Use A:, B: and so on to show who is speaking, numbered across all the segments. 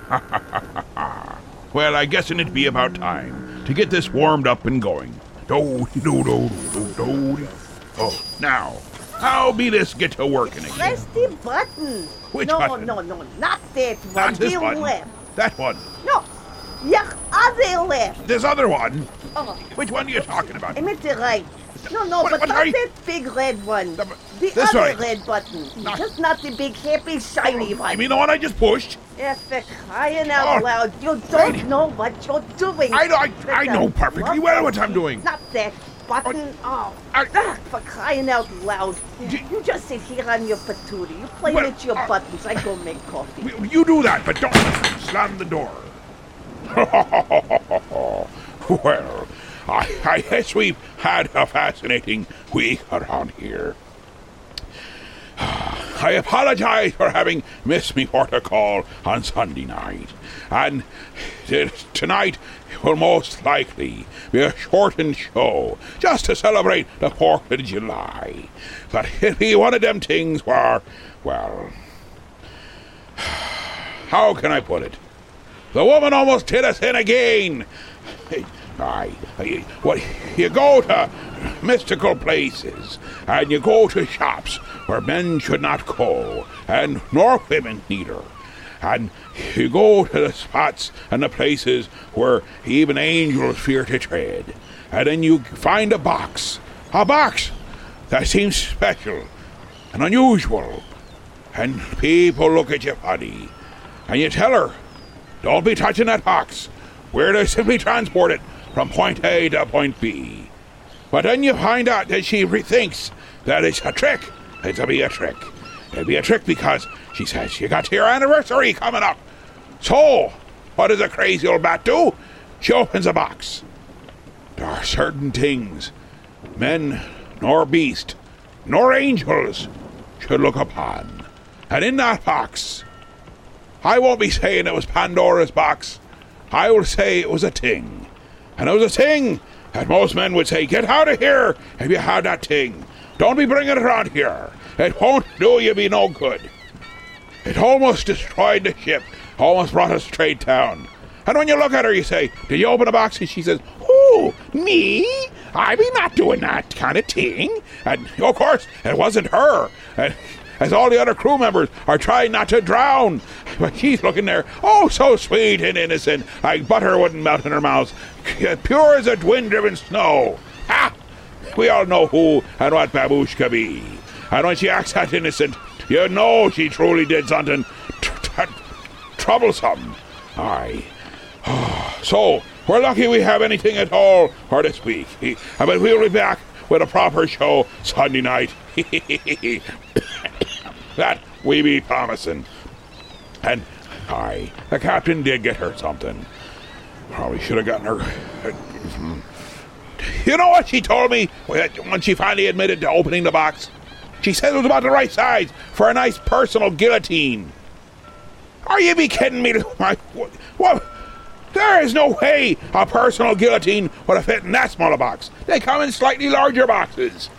A: Well, I guess it'd be about time to get this warmed up and going. Do-do-do-do-do-do. Oh, now, how be this get to working again?
B: Press the button.
A: Which
B: no,
A: button?
B: No, not that one.
A: Not this
B: the
A: one.
B: left.
A: That one.
B: No, your other left.
A: This other one.
B: Oh,
A: Which one are you talking about?
B: I meant the right. No,
A: What
B: but not
A: are you-
B: that big red one.
A: The-
B: The
A: this
B: other
A: right.
B: red button.
A: Not-
B: Just not the big, happy, shiny one.
A: You mean the one I just pushed?
B: Yeah, for crying out
A: Oh,
B: loud. You don't
A: right.
B: know what you're doing.
A: I
B: That's
A: know
B: a
A: perfectly well what I'm doing.
B: Not that button. Oh,
A: I-
B: for crying out loud.
A: D-
B: You just sit here on your patootie. You play
A: Well,
B: with your buttons. I go make coffee.
A: You do that, but don't slam the door. Well, I guess we've had a fascinating week around here. I apologize for having missed me protocol on Sunday night. And tonight will most likely be a shortened show just to celebrate the 4th of July. But it'll be one of them things where, well, how can I put it? The woman almost hit us in again. Well, you go to mystical places, and you go to shops where men should not go, and nor women neither. And you go to the spots and the places where even angels fear to tread. And then you find a box that seems special and unusual. And people look at you funny. And you tell her, don't be touching that box. We're to simply transport it from point A to point B. But then you find out that she thinks that it's a trick. It'll be a trick. It'll be a trick because she says you got your anniversary coming up. So, what does a crazy old bat do? She opens a box. There are certain things men nor beast nor angels should look upon. And in that box, I won't be saying it was Pandora's box. I will say it was a thing. And it was a thing that most men would say, get out of here if you had that thing. Don't be bringing it around here. It won't do you be no good. It almost destroyed the ship, almost brought us straight down. And when you look at her, you say, did you open a box? And she says, who, me? I be not doing that kind of thing. And, of course, it wasn't her. And as all the other crew members are trying not to drown. But she's looking there, oh, so sweet and innocent, like butter wouldn't melt in her mouth, pure as a wind-driven snow. Ha! We all know who and what Babushka be. And when she acts that innocent, you know she truly did something troublesome. Aye. So, we're lucky we have anything at all for this week. But we'll be back with a proper show Sunday night. That we be promising. And, aye, the captain did get her something. Probably should have gotten her. You know what she told me when she finally admitted to opening the box? She said it was about the right size for a nice personal guillotine. Are you be kidding me? What? There is no way a personal guillotine would have fit in that small a box. They come in slightly larger boxes.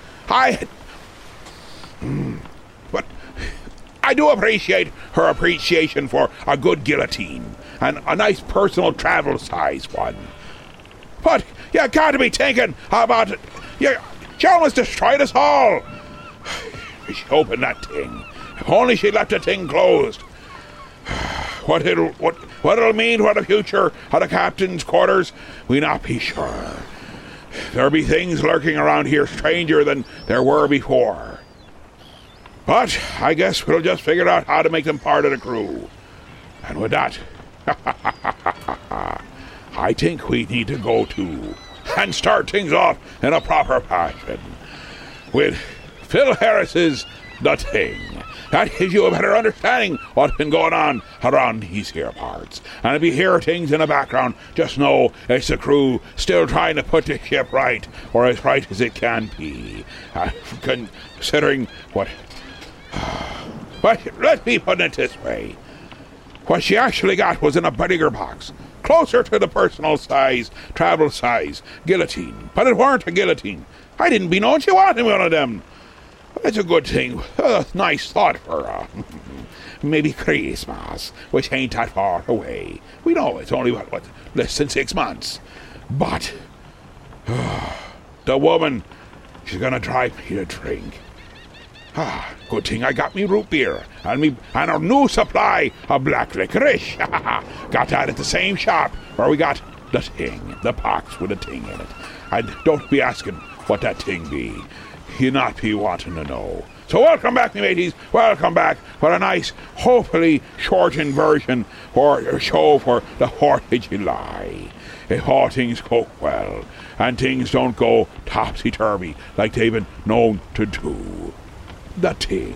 A: But I do appreciate her appreciation for a good guillotine and a nice personal travel size one. But you got to be thinking about it. She almost destroyed us all. She opened that thing. If only she left the thing closed. What it'll mean for the future of the captain's quarters, we not be sure. There'll be things lurking around here stranger than there were before. But I guess we'll just figure out how to make them part of the crew. And with that, I think we need to go to and start things off in a proper fashion with Phil Harris's The Thing. That gives you a better understanding what's been going on around these here parts. And if you hear things in the background, just know it's the crew still trying to put the ship right, or as right as it can be. Considering what... But let me put it this way. What she actually got was in a bigger box, closer to the personal size, travel size, guillotine. But it weren't a guillotine. I didn't be knowing she wanted one of them. It's a good thing. Nice thought for her. maybe Christmas, which ain't that far away. We know it's only, what, less than 6 months. But the woman, she's gonna drive me to drink. Good thing I got me root beer and a new supply of black licorice. Got that at the same shop where we got the ting, the box with a ting in it. And don't be asking what that ting be. You not be wanting to know. So welcome back, me mateys. Welcome back for a nice, hopefully shortened version for a show for the 4th of July. If all things go well and things don't go topsy-turvy like they've been known to do. The ting.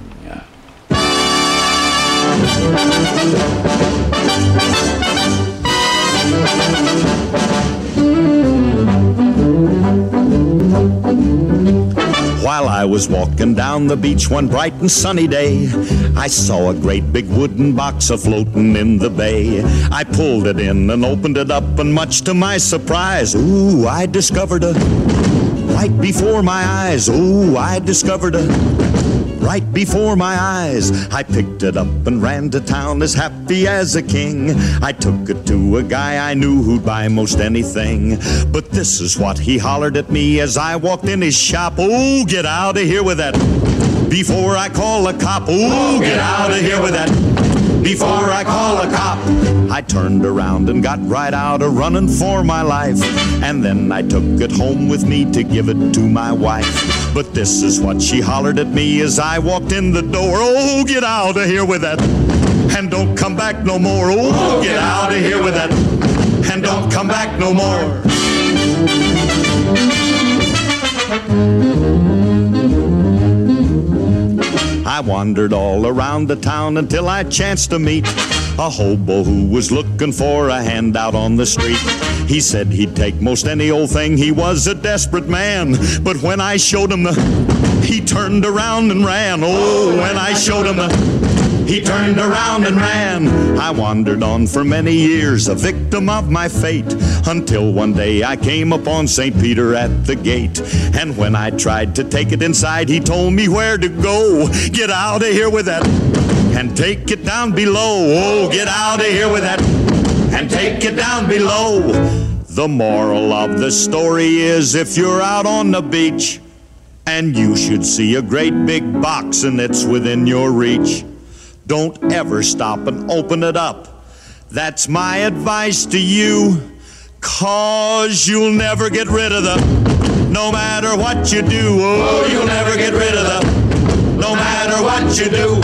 C: While I was walking down the beach one bright and sunny day, I saw a great big wooden box a-floating in the bay. I pulled it in and opened it up, and much to my surprise, ooh, I discovered right before my eyes. Ooh, I discovered right before my eyes. I picked it up and ran to town as happy as a king. I took it to a guy I knew who'd buy most anything. But this is what he hollered at me as I walked in his shop. Oh, get out of here with that before I call a cop. Oh, get out of here with that before I call a cop. I turned around and got right out a-running for my life. And then I took it home with me to give it to my wife. But this is what she hollered at me as I walked in the door. Oh, get out of here with that, and don't come back no more. Oh, get out of here with that, and don't come back no more. I wandered all around the town until I chanced to meet a hobo who was looking for a handout on the street. He said he'd take most any old thing, he was a desperate man. But when I showed him he turned around and ran. Oh, when I showed him he turned around and ran. I wandered on for many years, a victim of my fate, until one day I came upon St. Peter at the gate. And when I tried to take it inside, he told me where to go. Get out of here with that, and take it down below. Oh, get out of here with that, and take it down below. The moral of the story is, if you're out on the beach and you should see a great big box and it's within your reach, don't ever stop and open it up. That's my advice to you, 'cause you'll never get rid of them, no matter what you do. Oh, you'll never get rid of them, no matter what you do.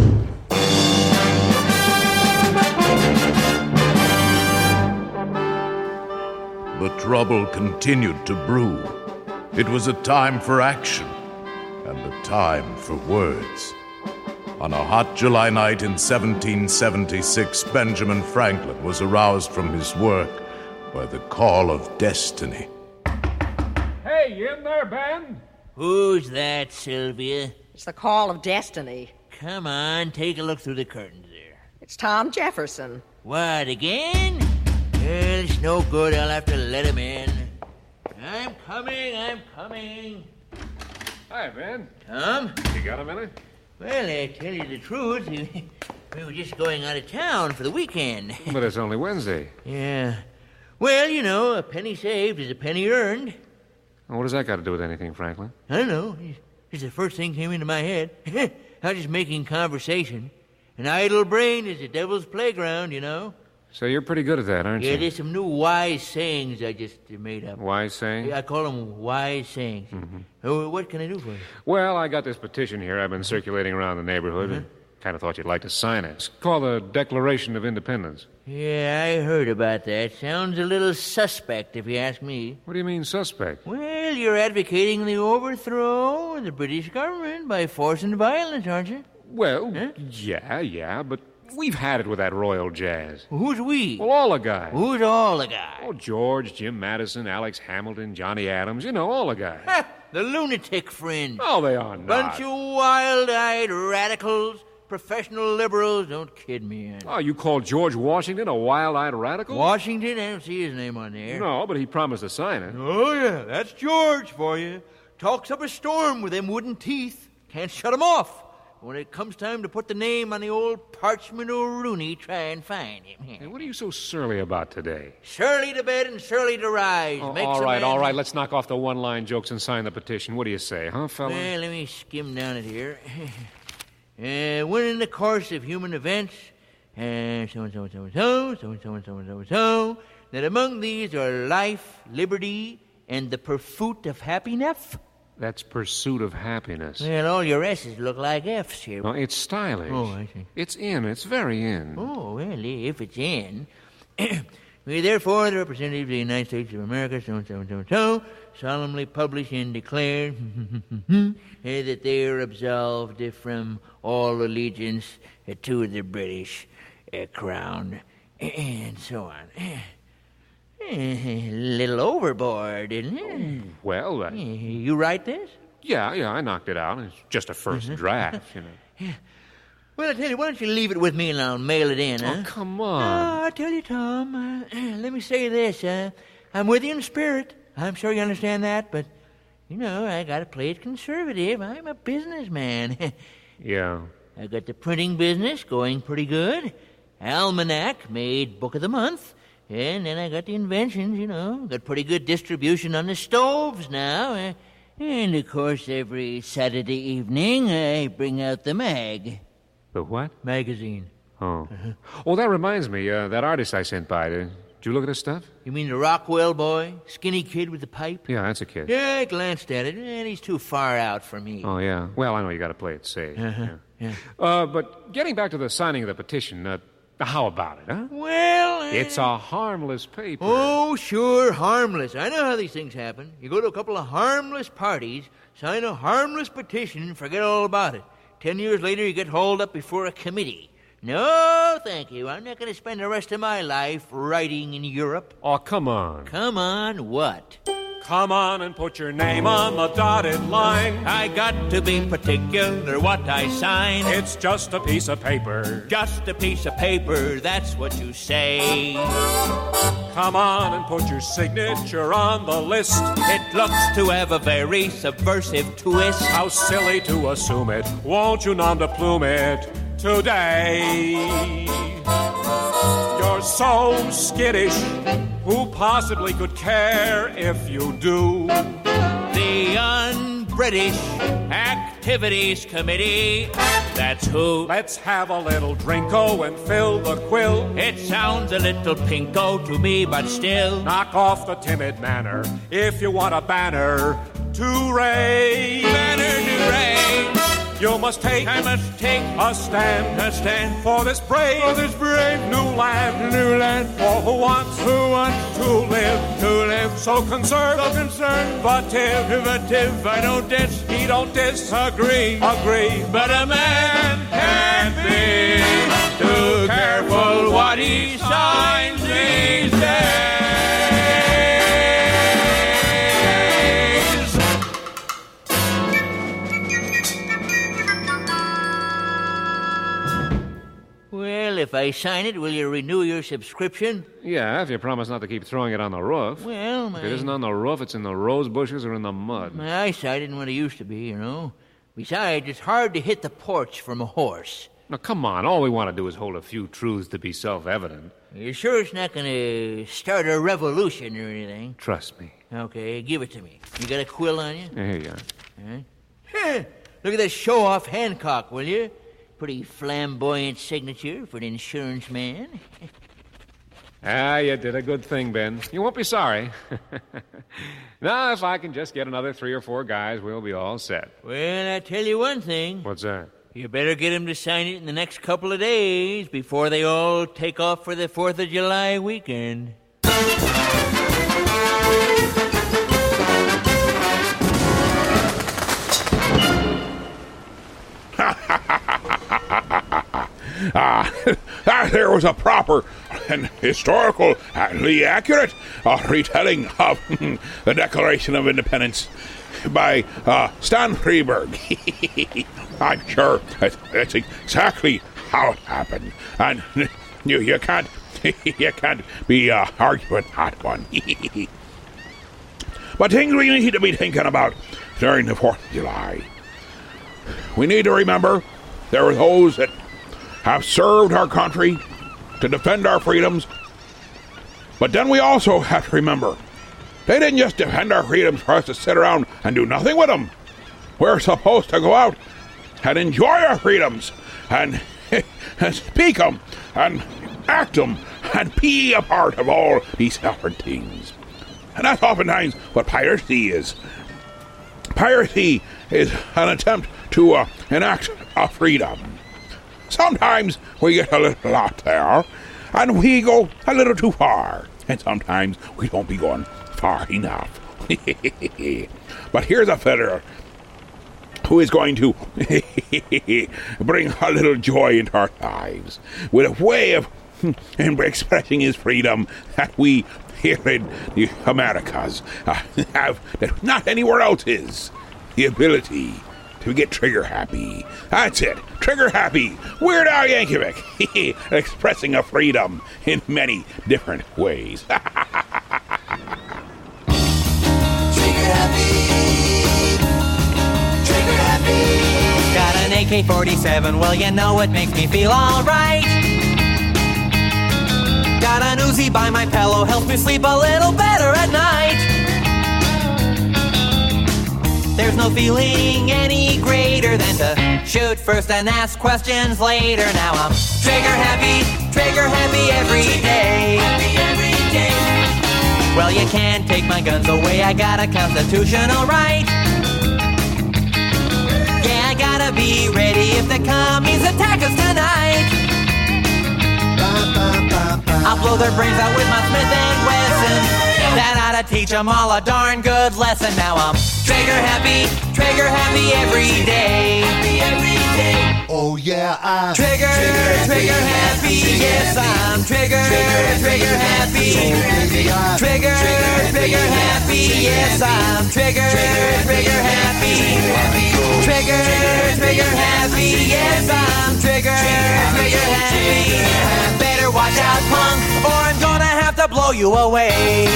D: The trouble continued to brew. It was a time for action and a time for words. On a hot July night in 1776, Benjamin Franklin was aroused from his work by the call of destiny.
E: Hey, you in there, Ben?
F: Who's that, Sylvia?
B: It's the call of destiny.
F: Come on, take a look through the curtains there.
B: It's Tom Jefferson.
F: What, again? Well, it's no good. I'll have to let him in. I'm coming.
E: Hi, Ben.
F: Tom?
E: You got a minute?
F: Well, I tell you the truth, we were just going out of town for the weekend.
E: But it's only Wednesday.
F: Yeah. Well, you know, a penny saved is a penny earned.
E: What does that got to do with anything, Franklin?
F: I don't know. It's the first thing came into my head. I was just making conversation. An idle brain is the devil's playground, you know.
E: So you're pretty good at that, aren't
F: Yeah,
E: you?
F: there's some new wise sayings I just made up.
E: Wise saying?
F: I call them wise sayings.
E: Mm-hmm.
F: Oh, what can I do for you?
E: Well, I got this petition here I've been circulating around the neighborhood. Kind of thought you'd like to sign it. It's called the Declaration of Independence.
F: Yeah, I heard about that. Sounds a little suspect, if you ask me.
E: What do you mean, suspect?
F: Well, you're advocating the overthrow of the British government by force and violence, aren't you?
E: Well,
F: Huh?
E: yeah, but we've had it with that royal jazz.
F: Well, who's we?
E: Well, all the guys.
F: Who's all the guys?
E: Oh, George, Jim Madison, Alex Hamilton, Johnny Adams, you know, all the guys.
F: Ha! The lunatic fringe.
E: Oh, they are not.
F: Bunch of wild-eyed radicals, professional liberals. Don't kid me.
E: Oh, you call George Washington a wild-eyed radical?
F: Washington? I don't see his name on there.
E: No, but he promised to sign it.
F: Oh, yeah, that's George for you. Talks up a storm with them wooden teeth. Can't shut him off. When it comes time to put the name on the old parchment Rooney, try and find him.
E: Hey, what are you so surly about today?
F: Surly to bed and surly to rise.
E: Oh,
F: Makes
E: all
F: a
E: right,
F: man-
E: all right. Let's knock off the one-line jokes and sign the petition. What do you say, huh, fella?
F: Well, let me skim down it here. When in the course of human events, so, that among these are life, liberty, and the pursuit of happiness.
E: That's pursuit of happiness.
F: Well, all your S's look like F's here.
E: No, it's stylish.
F: Oh, I see.
E: It's in. It's very in.
F: Oh, well, if it's in. We therefore, the representatives of the United States of America, so, solemnly publish and declare that they are absolved from all allegiance to the British crown, and so on. A little overboard, isn't it?
E: Well,
F: You write this?
E: yeah, I knocked it out. It's just a first draft, you know.
F: Well, I tell you, why don't you leave it with me and I'll mail it in, huh?
E: Oh, come on.
F: Oh, I tell you, Tom, let me say this. I'm with you in spirit. I'm sure you understand that, but, you know, I got to play it conservative. I'm a businessman.
E: Yeah.
F: I got the printing business going pretty good. Almanac made Book of the Month. And then I got the inventions, you know. Got pretty good distribution on the stoves now. And, of course, every Saturday evening I bring out the mag.
E: The what?
F: Magazine.
E: Oh. Oh, that reminds me. That artist I sent by. Did you look at his stuff?
F: You mean the Rockwell boy? Skinny kid with the pipe?
E: Yeah, that's a kid.
F: Yeah, I glanced at it, and he's too far out for me.
E: Oh, yeah. Well, I know you got to play it safe.
F: Yeah.
E: But getting back to the signing of the petition, how about it, huh?
F: Well,
E: It's a harmless paper.
F: Oh, sure, harmless. I know how these things happen. You go to a couple of harmless parties, sign a harmless petition, and forget all about it. 10 years later, you get hauled up before a committee. No, thank you. I'm not going to spend the rest of my life writing in Europe.
E: Oh, come on.
F: Come on, what?
G: Come on and put your name on the dotted line.
F: I got to be particular what I sign.
G: It's just a piece of paper.
F: Just a piece of paper, that's what you say.
G: Come on and put your signature on the list.
F: It looks to have a very subversive twist.
G: How silly to assume it. Won't you nom de plume it today? You're so skittish. Who possibly could care if you do?
F: The Un-British Activities Committee, that's who.
G: Let's have a little drinko and fill the quill.
F: It sounds a little pinko to me, but still.
G: Knock off the timid manner if you want a banner to raise.
F: Banner to raise.
G: I must take
F: a stand
G: for this brave new land, for who wants to live, so concerned, but
F: I don't
G: he don't disagree,
F: but a man can't be too careful what he signs these days. Well, if I sign it, will you renew your subscription?
E: Yeah, if you promise not to keep throwing it on the roof.
F: Well,
E: If it isn't on the roof, it's in the rose bushes or in the mud.
F: my eyesight isn't what it used to be, you know. Besides, it's hard to hit the porch from a horse.
E: Now, come on. All we want to do is hold a few truths to be self-evident.
F: You sure it's not going to start a revolution or anything?
E: Trust me.
F: Okay, give it to me. You got a quill on you?
E: Here you are.
F: Look at that show-off Hancock, will you? Pretty flamboyant signature for an insurance man.
E: You did a good thing, Ben. You won't be sorry. Now, if I can just get another 3 or 4 guys, we'll be all set.
F: Well, I tell you one thing.
E: What's that?
F: You better get him to sign it in the next couple of days before they all take off for the 4th of July weekend.
A: There was a proper and historical and accurate retelling of the Declaration of Independence by Stan Freberg. I'm sure that's exactly how it happened, and you can't be arguing that one. But things we need to be thinking about during the 4th of July. We need to remember there are those that have served our country to defend our freedoms. But then we also have to remember, they didn't just defend our freedoms for us to sit around and do nothing with them. We're supposed to go out and enjoy our freedoms and speak them and act them and be a part of all these different things. And that's oftentimes what piracy is. Piracy is an attempt to enact a freedom. Sometimes we get a little out there and we go a little too far. And sometimes we don't be going far enough. But here's a fella who is going to bring a little joy into our lives with a way of expressing his freedom that we here in the Americas have that not anywhere else is. The ability to get trigger happy. That's it. Trigger happy. Weird Al Yankovic. Expressing a freedom in many different ways.
H: Trigger happy. Trigger happy.
I: Got an AK-47, well, you know it makes me feel alright. Got an Uzi by my pillow, helps me sleep a little better at night. There's no feeling any greater than to shoot first and ask questions later. Now I'm trigger happy every day.
H: Happy every day.
I: Well, you can't take my guns away, I got a constitutional right. Yeah, I gotta be ready if the commies attack us tonight. I'll blow their brains out with my Smith & Wesson. That ought to teach them all a darn good lesson. Now I'm trigger happy every day.
H: Happy every day.
J: Oh yeah, I'm
I: trigger happy. Yes, I'm trigger happy. Trigger happy. Yes, I'm trigger happy. Trigger happy. Yes, I'm trigger happy. Better watch out, punk, or I'm gonna have to blow you away.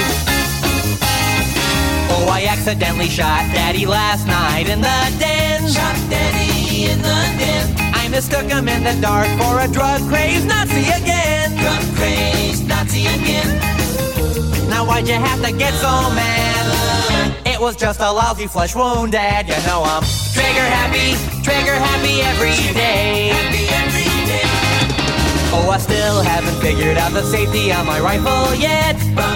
I: Oh, I accidentally shot Daddy last night in the den.
H: Shot Daddy in the den.
I: I mistook him in the dark for a drug-crazed Nazi again.
H: Drug-crazed Nazi again.
I: Now why'd you have to get so mad? It was just a lousy flesh wound, Dad. You know I'm trigger happy every day.
H: Happy every day.
I: Oh, I still haven't figured out the safety on my rifle yet.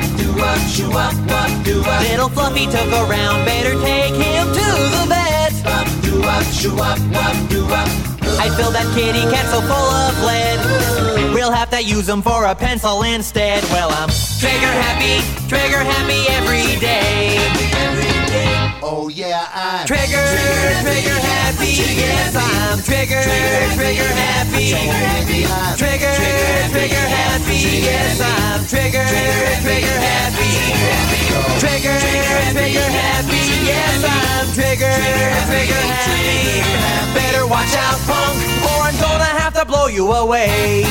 I: Little Fluffy took a round, better take him to the vet. I filled that kitty cat so full of lead, we'll have to use him for a pencil instead. Well, I'm trigger happy every day.
J: Oh yeah, I'm
I: trigger happy. Yes, I'm trigger happy. Trigger happy. Yes, I'm trigger happy. Trigger happy. Yes, I'm trigger happy. Better watch out, punk, or I'm gonna have to blow you away.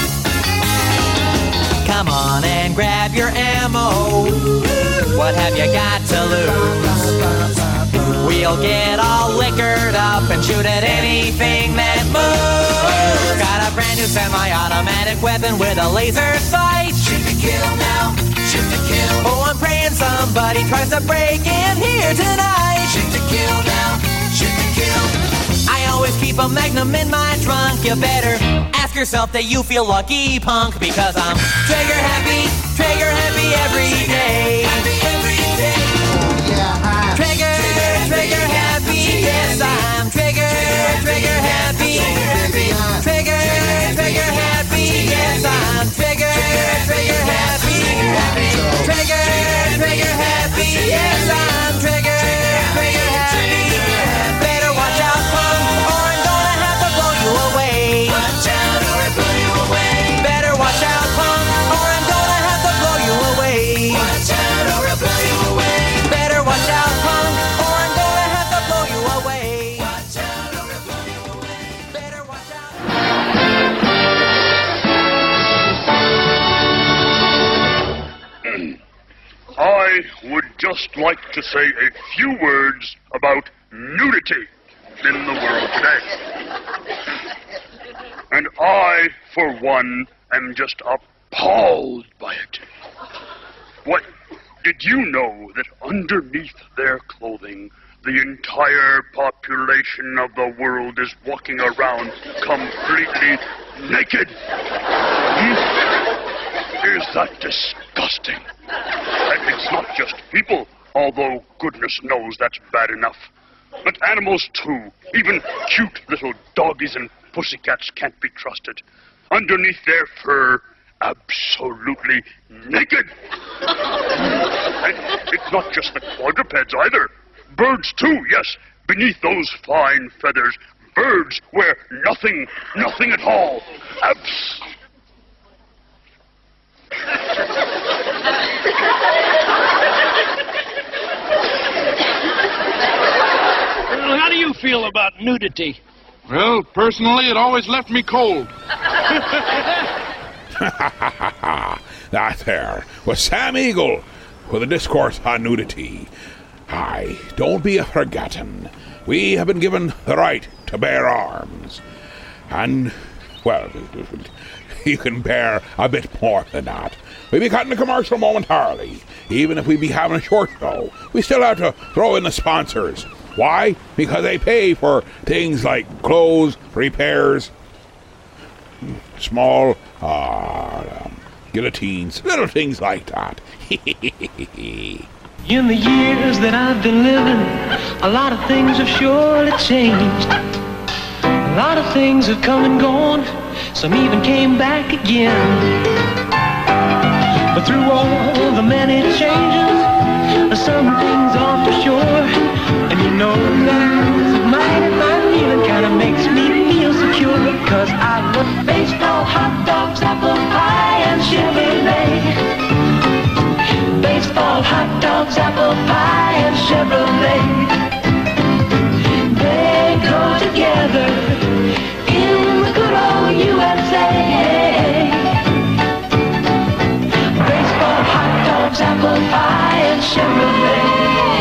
I: Come on and grab your ammo. What have you got to lose? We'll get all liquored up and shoot at anything that moves. Got a brand new semi-automatic weapon with a laser sight.
H: Shoot to kill now. Shoot to kill.
I: Oh, I'm praying somebody tries to break in here tonight.
H: Shoot to kill now. Shoot to kill.
I: I always keep a Magnum in my trunk. You better ask yourself that you feel lucky, punk, because I'm trigger happy every day.
H: Happy every day.
J: oh yeah, I'm
I: Trigger happy. Yes, I'm trigger happy. Trigger happy. Yes, I'm trigger happy. Trigger happy. Yes, I'm trigger happy. Better watch out, punk, or I'm gonna have to blow you away.
H: Watch out or I blow you away.
I: Better watch out, punk, or I'm gonna have to blow you away.
H: Watch out or I blow you away.
I: Better watch out, punk, or I'm gonna have to blow you away.
H: Watch out or I blow you away.
I: Better watch out.
K: I would just like to say a few words about nudity in the world today. And I, for one, am just appalled by it. What? Did you know that underneath their clothing, the entire population of the world is walking around completely naked? Is that disgusting? And it's not just people, although goodness knows that's bad enough. But animals, too. Even cute little doggies and pussycats can't be trusted. Underneath their fur, absolutely naked. And it's not just the quadrupeds either. Birds, too, yes. Beneath those fine feathers, birds wear nothing at all.
L: Well, how do you feel about nudity?
M: Well, personally, it always left me cold.
A: That there was Sam Eagle with a discourse on nudity. Aye, don't be a forgotten. We have been given the right to bear arms. And, well, you can bear a bit more than that. We'll be cutting a commercial momentarily. Even if we be having a short show, we still have to throw in the sponsors. Why? Because they pay for things like clothes, repairs, small guillotines, little things like that.
N: In the years that I've been living, a lot of things have surely changed. A lot of things have come and gone, some even came back again. But through all the many changes, some things are for sure. And you know that mighty fine feeling kind of makes me feel secure. Cause I love baseball, hot dogs, apple pie, and Chevrolet. Baseball, hot dogs, apple pie, and Chevrolet. They go together in the good old USA. Baseball, hot dogs, apple pie, and Chevrolet.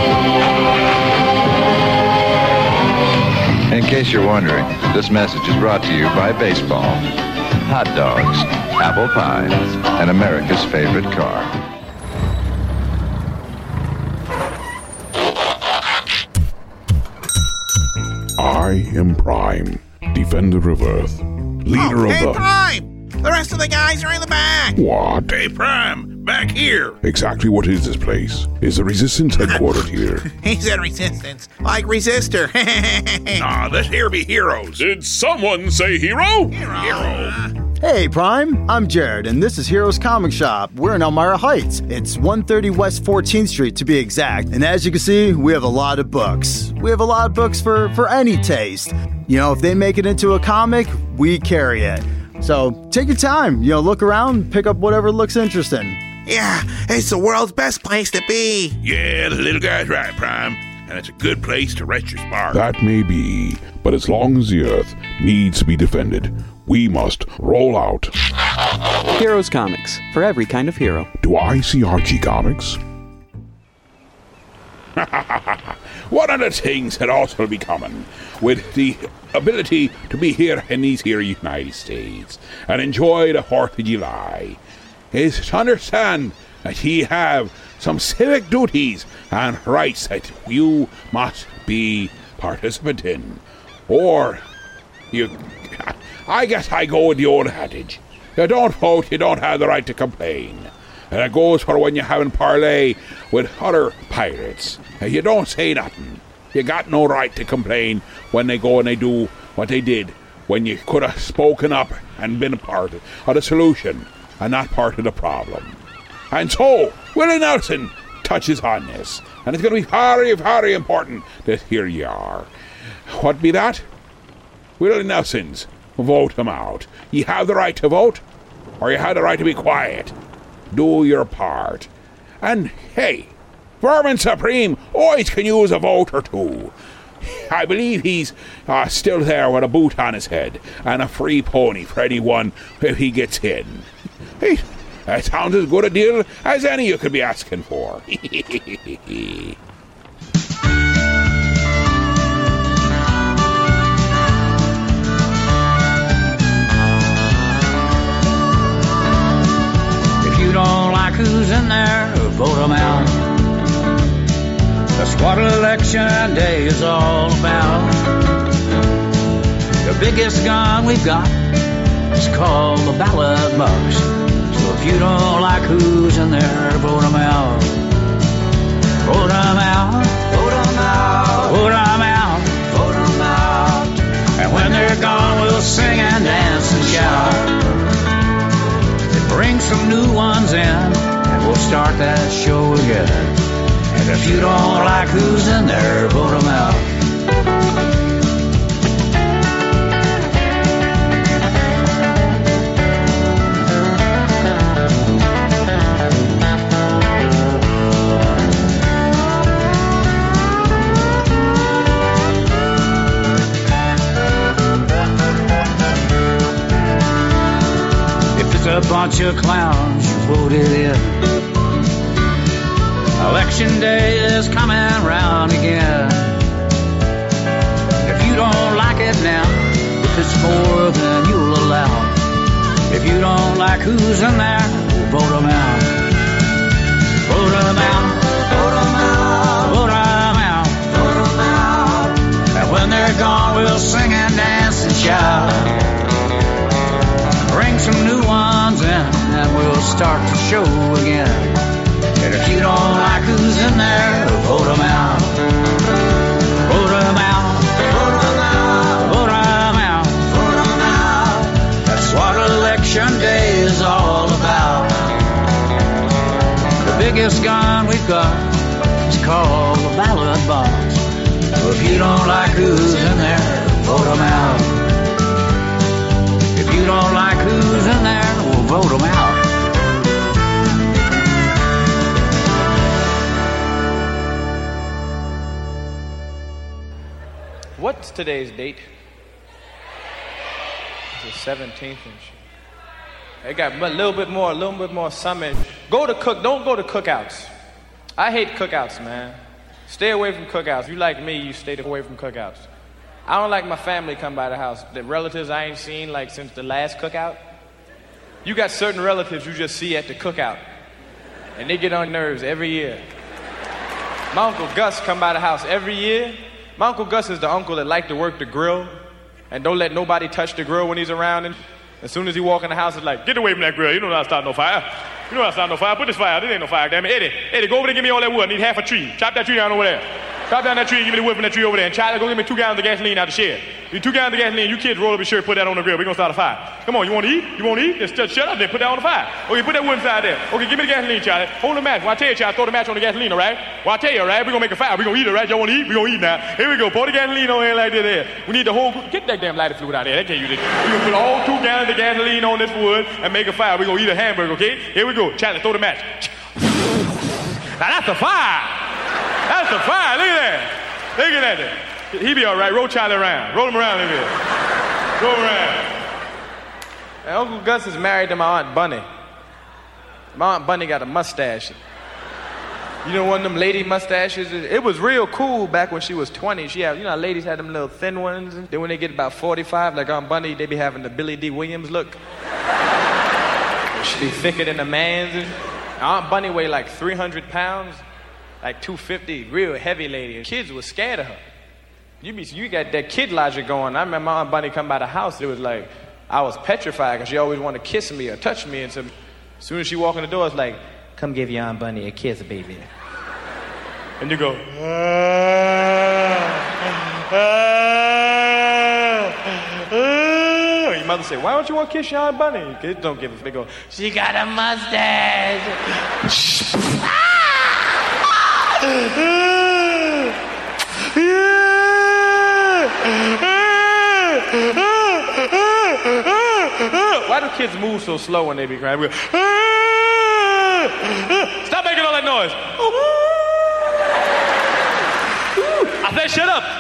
O: In case you're wondering, this message is brought to you by baseball, hot dogs, apple pie, and America's favorite car.
A: I am Prime, Defender of Earth, leader of the...
P: Prime! The rest of the guys are in the back!
A: What?
P: Hey, Prime, back here!
A: Exactly what is this place? Is the Resistance headquartered here?
P: He said resistance, like resistor.
A: Nah, this here be heroes.
D: Did someone say hero?
P: Hero.
Q: Hey, Prime, I'm Jared, and this is Heroes Comic Shop. We're in Elmira Heights. It's 130 West 14th Street, to be exact. And as you can see, we have a lot of books. We have a lot of books for any taste. You know, if they make it into a comic, we carry it. So take your time, look around, pick up whatever looks interesting.
P: Yeah, it's the world's best place to be.
A: Yeah, the little guy's right, Prime. And it's a good place to rest your spark. That may be, but as long as the Earth needs to be defended, we must roll out.
R: Heroes Comics, for every kind of hero.
A: Do I see Archie Comics? One of the things that also will be coming with the ability to be here in these here United States and enjoy the 4th of July is to understand that ye have some civic duties and rights that you must be participant in. Or I guess I go with the old adage. You don't vote, you don't have the right to complain. And it goes for when you're having parlay with other pirates. And you don't say nothing. You got no right to complain when they go and they do what they did, when you could have spoken up and been a part of the solution and not part of the problem. And so, Willie Nelson touches on this. And it's going to be very, very important that here you are. What be that? Willie Nelson's. Vote him out. You have the right to vote, or you have the right to be quiet. Do your part. And, hey, Vermin Supreme always can use a vote or two. I believe he's still there with a boot on his head and a free pony for anyone if he gets in. Hey, that sounds as good a deal as any you could be asking for.
S: who's in there, vote them out. That's what election day is all about. The biggest gun we've got is called the ballot box. So if you don't like who's in there, vote them out. Vote them out. Vote them out. Vote them out. Vote them out. And when they're gone, we'll sing and dance and shout. Bring some new ones in, and we'll start that show again. And if you don't like who's in there, vote them out. A bunch of clowns you voted in. Election day is coming round again. If you don't like it now, if it's more than you'll allow, if you don't like who's in there, vote them out. Vote them out. Vote them out. Vote them out. Vote them out. And when they're gone, we'll sing and dance and shout. Bring some new ones in, and we'll start the show again. And if you don't like who's in there, vote them out. Vote them out. Vote them out. Vote them out. Vote them out. That's what election day is all about. The biggest gun we've got is called the ballot box. So if you don't like who's in there, vote them out. If you don't like who's in there, we'll vote them out.
T: What's today's date? It's the 17th and shit. It got a little bit more summer. Don't go to cookouts. I hate cookouts, man. Stay away from cookouts. If you like me, you stay away from cookouts. I don't like my family come by the house. The relatives I ain't seen like since the last cookout. You got certain relatives you just see at the cookout. And they get on your nerves every year. My Uncle Gus come by the house every year. My Uncle Gus is the uncle that like to work the grill and don't let nobody touch the grill when he's around. And as soon as he walk in the house, it's like, get away from that grill. You don't know how to start no fire. You know how to start no fire. Put this fire out. This ain't no fire, damn it. Eddie, go over there and give me all that wood. I need half a tree. Chop that tree down over there. Chop down that tree and give me the wood from that tree over there. And Charlie, go get me 2 gallons of gasoline out the shed. You 2 gallons of gasoline, you kids roll up your shirt, put that on the grill. We're going to start a fire. Come on, you want to eat? You want to eat? Just shut up there, put that on the fire. Okay, put that wood inside there. Okay, give me the gasoline, Charlie. Hold the match. When I tell you, Charlie, throw the match on the gasoline, all right? Well, I tell you, all right, we're going to make a fire. We're going to eat, all right? Y'all want to eat? We're going to eat now. Here we go. Pour the gasoline on here like this there. We need the whole... Get that damn lighter fluid out there. That can't use it. We're going to put all 2 gallons of gasoline on this wood and make a fire. We're going to eat a hamburger, okay? Here we go. Charlie, throw the match. Now, that's a fire. That's a fire. Look at that. Look at that there. He be all right. Roll Charlie around. Roll him around a little bit. Roll him around. And Uncle Gus is married to my Aunt Bunny. My Aunt Bunny got a mustache. You know, one of them lady mustaches? It was real cool back when she was 20. She had, you know, ladies had them little thin ones. Then when they get about 45, like Aunt Bunny, they be having the Billy D. Williams look. She be thicker than a man's. Aunt Bunny weighed like 300 pounds, like 250, real heavy lady. Kids was scared of her. You got that kid logic going. I remember my Aunt Bunny come by the house, it was like, I was petrified because she always wanted to kiss me or touch me. And so, as soon as she walked in the door, it's like, come give your Aunt Bunny a kiss, baby. And you go, your mother say, why don't you want to kiss your Aunt Bunny? Kids don't give a big old, she got a mustache. Why do kids move so slow when they be crying? Stop making all that noise. I said shut up.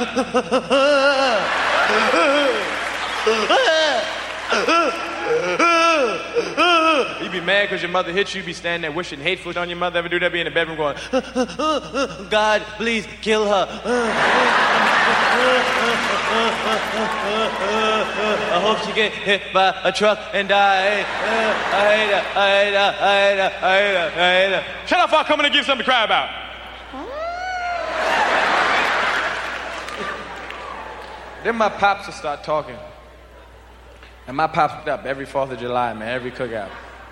T: You be mad because your mother hits you. You be standing there wishing hateful on your mother. Ever do that? Be in the bedroom going, God, please kill her. I hope she get hit by a truck and die. I hate her. I hate her. I hate her. I hate her. I hate her.
K: Shut up, I'll come in and give something to cry about.
T: Then my pops will start talking. And my pops picked up every 4th of July, man, every cookout.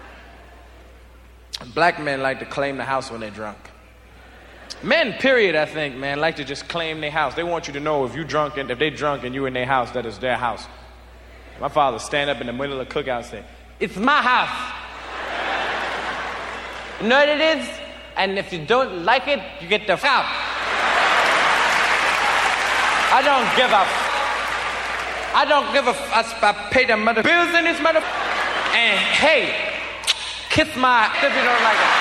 T: Black men like to claim the house when they're drunk. Men, period, I think, man, like to just claim their house. They want you to know if they drunk and you in their house, that is their house. My father stand up in the middle of the cookout and say, "It's my house." You know what it is? And if you don't like it, you get the f*** out. I don't give a f***. I don't give a f***. I pay the mother bills in this mother. And hey, kiss my ass if you don't like it.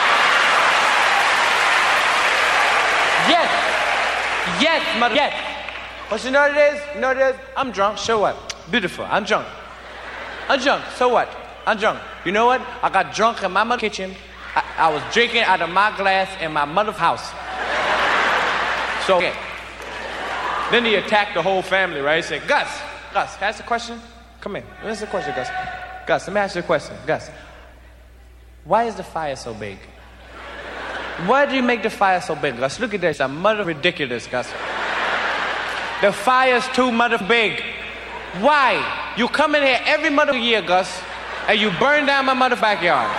T: Yes. Yes, mother. Yes. But you know what it is? You know what it is? I'm drunk. So what? Beautiful. I'm drunk. I'm drunk. So what? I'm drunk. You know what? I got drunk in my mother's kitchen. I was drinking out of my glass in my mother's house. So, okay. Then he attacked the whole family, right? He said, Gus, can I ask a question? Come here. Let me ask a question, Gus. Gus, let me ask you a question. Gus, why is the fire so big? Why do you make the fire so big, Gus? Look at this. I'm mother ridiculous, Gus. The fire's too mother big. Why? You come in here every mother year, Gus, and you burn down my mother backyard.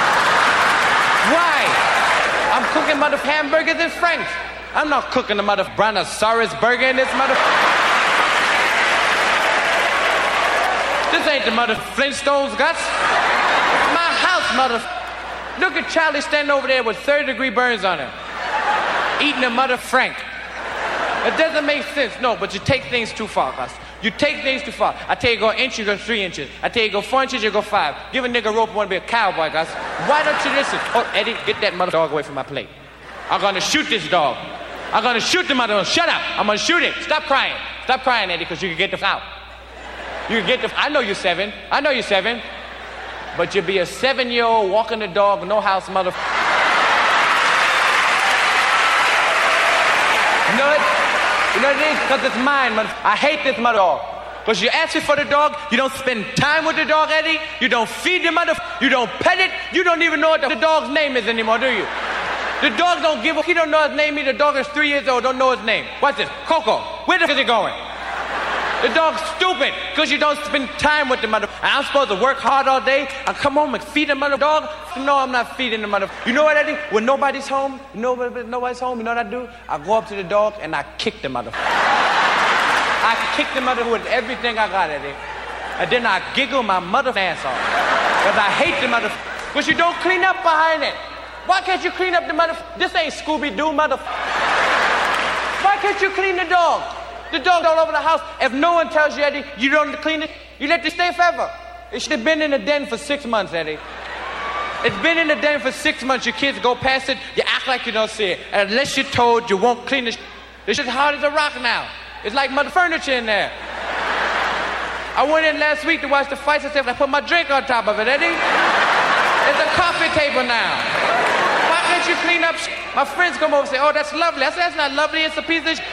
T: Why? I'm cooking mother hamburgers and franks. I'm not cooking the mother brontosaurus burger in this mother. This ain't the mother Flintstones, Gus. It's my house, mother. Look at Charlie standing over there with 3rd-degree burns on him, eating a mother frank. It doesn't make sense, no, but you take things too far, Gus. You take things too far. I tell you go an inch, you go 3 inches. I tell you go 4 inches, you go 5. Give a nigga a rope, want to be a cowboy, Gus. Why don't you listen? Oh, Eddie, get that mother dog away from my plate. I'm gonna shoot this dog. I'm gonna shoot the mother. Shut up. I'm gonna shoot it. Stop crying. Stop crying, Eddie, because you can get the out. You can get the. I know you're 7. I know you're 7. But you'll be a 7-year-old walking the dog, no house, mother. You know what? You know what it is? Because it's mine, mother. I hate this mother dog. Because you ask me for the dog, you don't spend time with the dog, Eddie. You don't feed the mother. You don't pet it. You don't even know what the dog's name is anymore, do you? The dog don't give a. He don't know his name either. The dog is 3 years old, don't know his name. What's this? Coco. Where the f*** is it going? The dog's stupid because you don't spend time with the mother. And I'm supposed to work hard all day. I come home and feed the mother dog. No, I'm not feeding the mother. You know what I do? When nobody's home, nobody's home, you know what I do? I go up to the dog and I kick the mother. I kick the mother with everything I got, Eddie. And then I giggle my mother's ass off. Because I hate the mother. Because you don't clean up behind it. Why can't you clean up the mother? This ain't Scooby-Doo, mother. Why can't you clean the dog? The dog's all over the house. If no one tells you, Eddie, you don't clean it, you let it stay forever. It should have been in the den for 6 months, Eddie. It's been in the den for 6 months. Your kids go past it, you act like you don't see it. And unless you're told, you won't clean it. It's just hard as a rock now. It's like mother furniture in there. I went in last week to watch the fights. I said, I put my drink on top of it, Eddie. It's a coffee table now. Why can't you clean up? My friends come over and say, oh, that's lovely. I said, that's not lovely. It's a piece of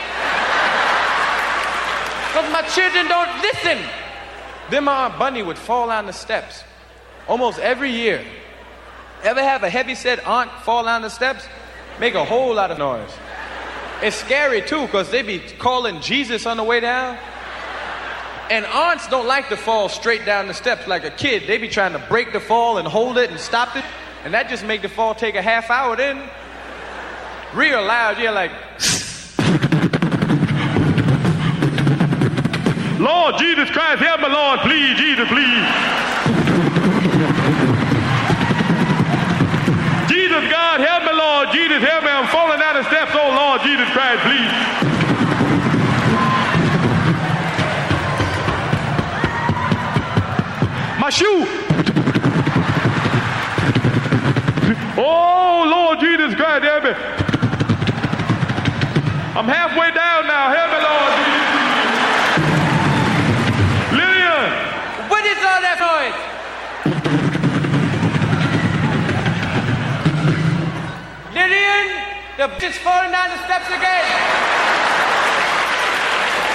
T: because my children don't listen. Then my Aunt Bunny would fall down the steps almost every year. Ever have a heavy-set aunt fall down the steps? Make a whole lot of noise. It's scary, too, because they be calling Jesus on the way down. And aunts don't like to fall straight down the steps like a kid. They be trying to break the fall and hold it and stop it. And that just make the fall take a half hour then. Real loud, you're like...
K: Lord Jesus Christ, help me, Lord, please, Jesus, please. Jesus, God, help me, Lord, Jesus, help me. I'm falling down the steps, oh, Lord, Jesus Christ, please. My shoe. Oh, Lord, Jesus Christ, help me. I'm halfway down now, help me, Lord, Jesus.
T: What is all that noise? Lillian, the bitch is falling down the steps again.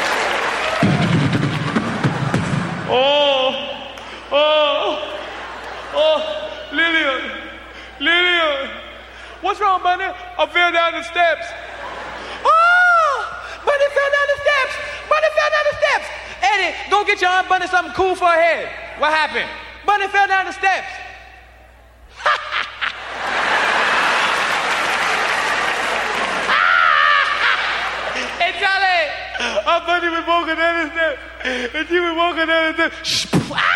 T: Lillian. What's wrong, Bunny? I fell down the steps. Bunny fell down the steps. Bunny fell down the steps. Eddie, go get your Aunt Bunny something cool for her head. What happened? Bunny fell down the steps. Hey, Charlie. Aunt Bunny was walking down the steps. And she was walking down the steps.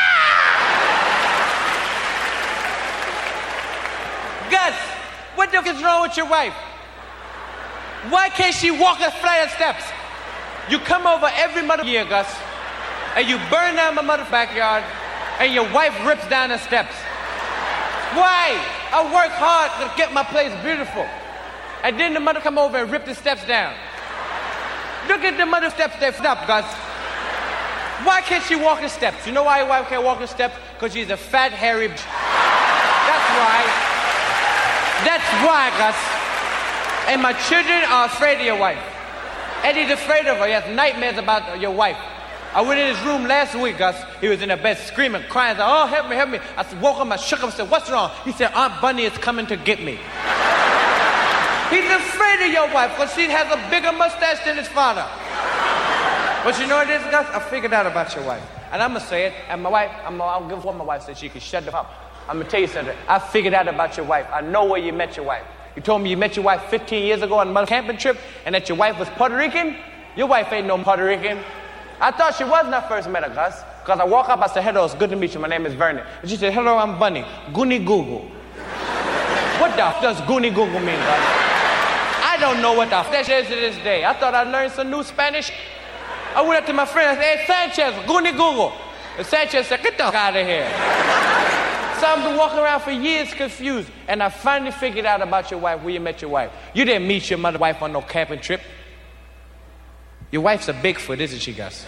T: Gus, what the f is wrong with your wife? Why can't she walk a flight of steps? You come over every mother year, Gus, and you burn down my mother's backyard, and your wife rips down the steps. Why? I work hard to get my place beautiful, and then the mother come over and rip the steps down. Look at the mother steps they up, Gus. Why can't she walk the steps? You know why your wife can't walk the steps? Because she's a fat, hairy b****. That's why. That's why, Gus. And my children are afraid of your wife. Eddie's afraid of her. He has nightmares about your wife. I went in his room last week, Gus. He was in the bed screaming, crying. I said, oh, help me, help me. I woke him, I shook him, I said, what's wrong? He said, Aunt Bunny is coming to get me. He's afraid of your wife because she has a bigger mustache than his father. But you know what it is, Gus? I figured out about your wife. And I'm going to say it, and my wife, I'll give what my wife said she could shut the f up. I'm going to tell you something. I figured out about your wife. I know where you met your wife. You told me you met your wife 15 years ago on a camping trip and that your wife was Puerto Rican? Your wife ain't no Puerto Rican. I thought she was when I first met her, Gus. Because I walk up, I said, hello, it's good to meet you. My name is Vernon. And she said, hello, I'm Bunny. Goonie Google. What the f does Goonie Google mean, Gus? I don't know what the f that is to this day. I thought I'd learned some new Spanish. I went up to my friend and said, hey, Sanchez, Goonie Google. And Sanchez said, get the f out of here. So I've been walking around for years confused, and I finally figured out about your wife, where you met your wife. You didn't meet your mother wife on no camping trip. Your wife's a Bigfoot, isn't she, Gus?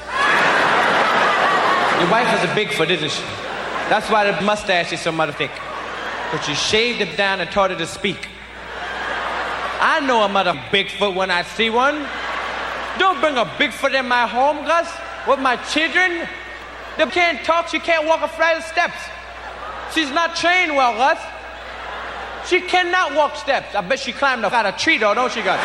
T: Your wife is a Bigfoot, isn't she? That's why the mustache is so mother thick. But you shaved it down and taught her to speak. I know a mother Bigfoot when I see one. Don't bring a Bigfoot in my home, Gus, with my children. They can't talk, she can't walk a flight of steps. She's not trained well, Gus. She cannot walk steps. I bet she climbed out a tree, though, don't she, Gus?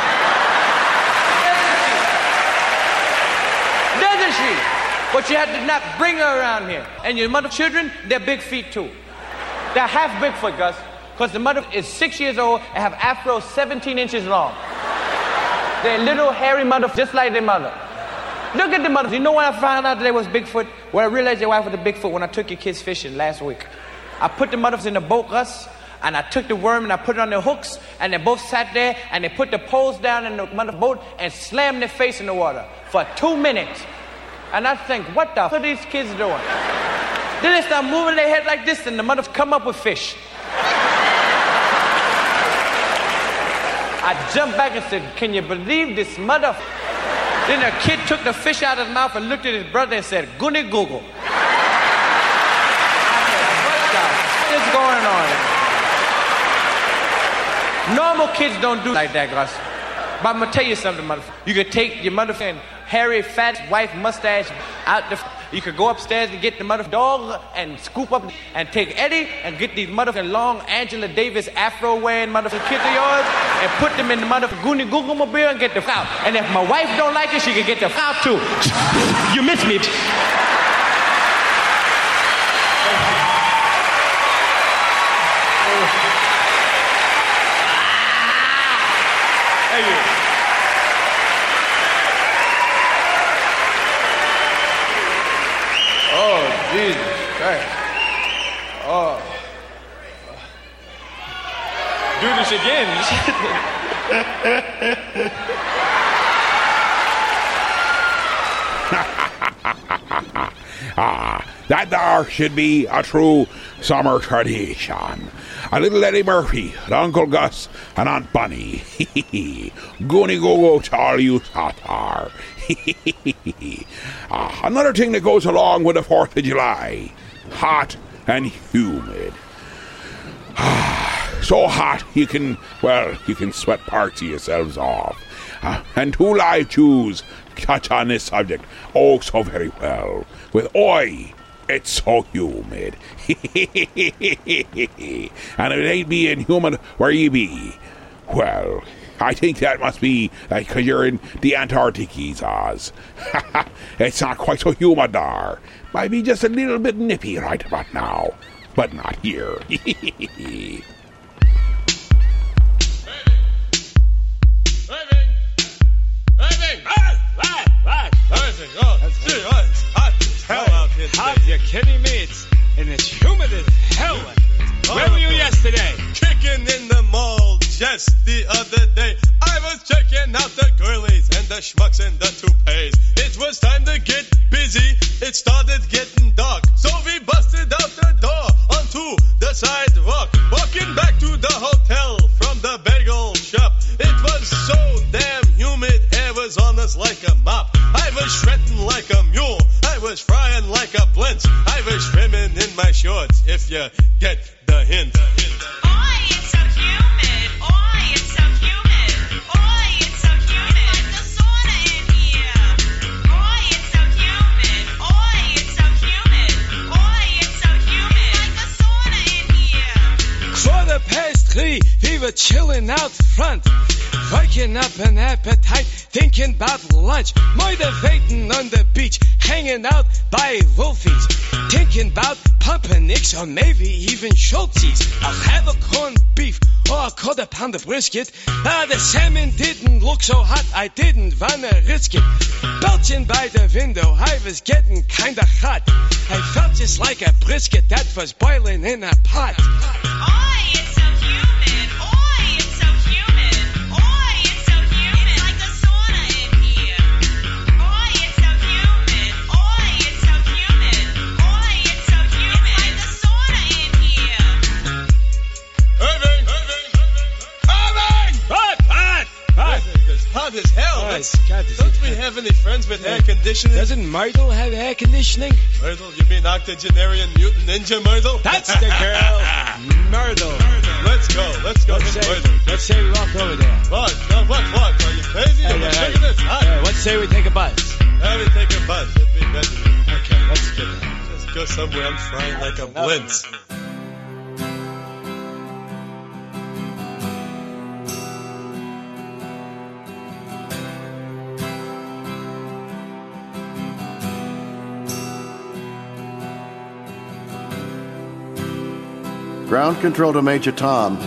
T: Doesn't she? But you had to not bring her around here. And your mother's children, they're big feet, too. They're half Bigfoot, Gus, because the mother is 6 years old and have afros 17 inches long. They're little hairy mother, just like their mother. Look at the mothers. You know when I found out that they was Bigfoot? When I realized your wife was a Bigfoot when I took your kids fishing last week. I put the mothers in the boat, Gus, and I took the worm and I put it on their hooks, and they both sat there and they put the poles down in the mother's boat and slammed their face in the water for 2 minutes. And I think, what the f are these kids doing? Then they start moving their head like this and the mothers come up with fish. I jumped back and said, can you believe this mother? Then the kid took the fish out of his mouth and looked at his brother and said, Goonie Google. What is going on? Normal kids don't do like that, Gus. But I'm gonna tell you something, mother. You could take your mother and hairy, fat wife mustache out the. You could go upstairs and get the mother dog and scoop up and take Eddie and get these motherfucking long Angela Davis afro wearing motherfucking kids of yours and put them in the motherfucking Goonie Google mobile and get the out. And if my wife don't like it, she can get the out too. You miss me. Oh, Jesus Christ. Oh. Do this again.
A: That there should be a true summer tradition. A little Eddie Murphy, and Uncle Gus, and Aunt Bunny. Goonie Google to all you tatar. Another thing that goes along with the 4th of July. Hot and humid. So hot you can sweat parts of yourselves off. And 2 live Jews touch on this subject oh so very well with oi It's so humid. And it ain't being humid where you be. Well, I think that must be because you're in the Antarctic, Oz. It's not quite so humid there. Might be just a little bit nippy right about now. But not here.
U: Hot, you're kidding me? It's humid as hell. Where were you yesterday?
V: Kicking in the mall just the other day. I was checking out the girlies and the schmucks and the toupees. It was time to get busy. It started getting dark. So we busted out the door onto the sidewalk. Walking back to the hotel from the bagel shop. It was so damn humid. Air was on us like a mop. I was shredding like a mule. I was frying like a blintz. I was swimming in my shorts, if you get the hint.
H: Oi, it's so humid. Oi, it's so humid. Oi, it's so humid. Like the sauna in here. Oi, it's so humid. Oi, it's so humid. Oi, it's so humid. Like the sauna in here.
U: 3:15, we were chilling out front. Waking up an appetite, thinking about lunch. Motivating on the beach, hanging out by Wolfies. Thinking about pumpernicks or maybe even Schultzes. I'll have a corned beef or a quarter pound of brisket. The salmon didn't look so hot, I didn't wanna risk it. Belching by the window, I was getting kinda hot. I felt just like a brisket that was boiling in a pot.
H: Oi, it's so humid. Oi, it's so humid. Oi, it's so humid. Like the sauna in here. Oi, it's so humid. Oi, it's so humid. Oi, it's so humid. Like the sauna in here.
V: Irving! It's hot as hell.
U: Oh,
V: Don't we have any friends with air conditioning?
U: Doesn't Myrtle have air conditioning?
V: Myrtle? You mean octogenarian mutant ninja Myrtle?
U: That's the girl. Myrtle.
V: Let's go hit Myrtle.
U: Let's say we walk over there.
V: What? No, what? Are you crazy? Look at this. Hot.
U: Let's say we take a bus.
V: Let me take a bus. It'd be better.
U: Okay, let's get it.
V: Just go somewhere I'm frying like a blintz.
W: Ground control to Major Tom.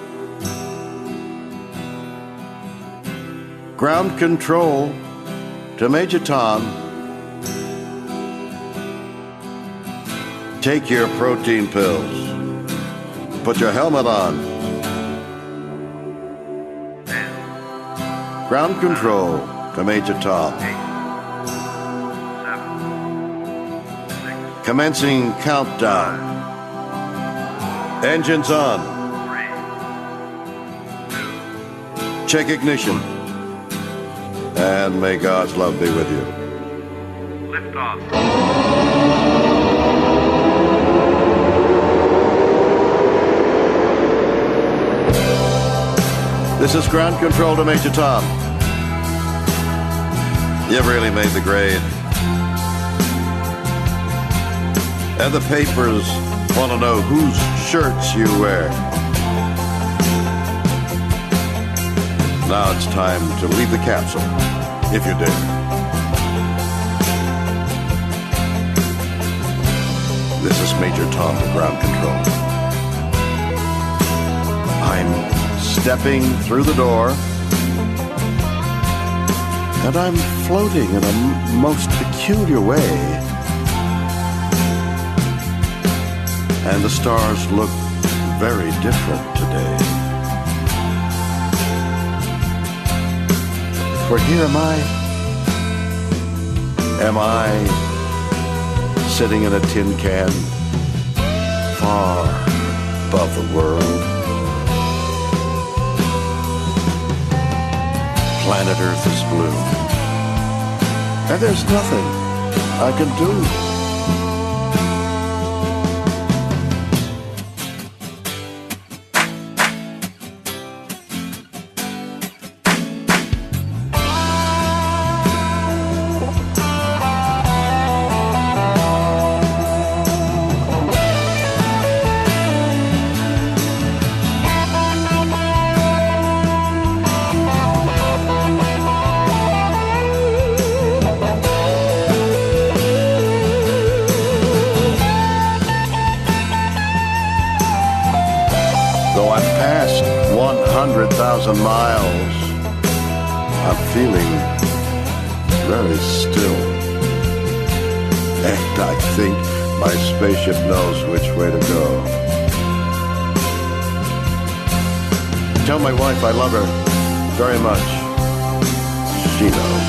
W: Ground control to Major Tom. Take your protein pills. Put your helmet on. Ground control to Major Tom. Commencing countdown. Engines on. Check ignition. And may God's love be with you.
X: Lift off.
W: This is ground control to Major Tom. You've really made the grade. And the papers want to know whose shirts you wear. Now it's time to leave the capsule, if you dare. This is Major Tom to ground control. I'm stepping through the door, and I'm floating in a most peculiar way. And the stars look very different today. For here am I sitting in a tin can, far above the world. Planet Earth is blue, and there's nothing I can do. I've passed 100,000 miles. I'm feeling very still. And I think my spaceship knows which way to go. Tell my wife I love her very much. She knows.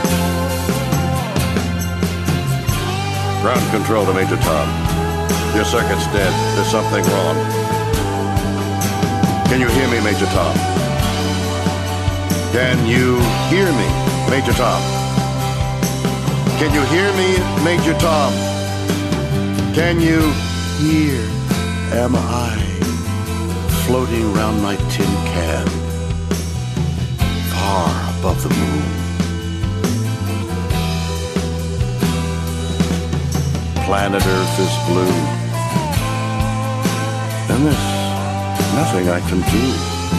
W: Ground control to Major Tom. Your circuit's dead. There's something wrong. Can you hear me, Major Tom? Can you hear me, Major Tom? Can you hear me, Major Tom? Can you hear? Am I floating around my tin can, far above the moon? Planet Earth is blue, and there's nothing I can do.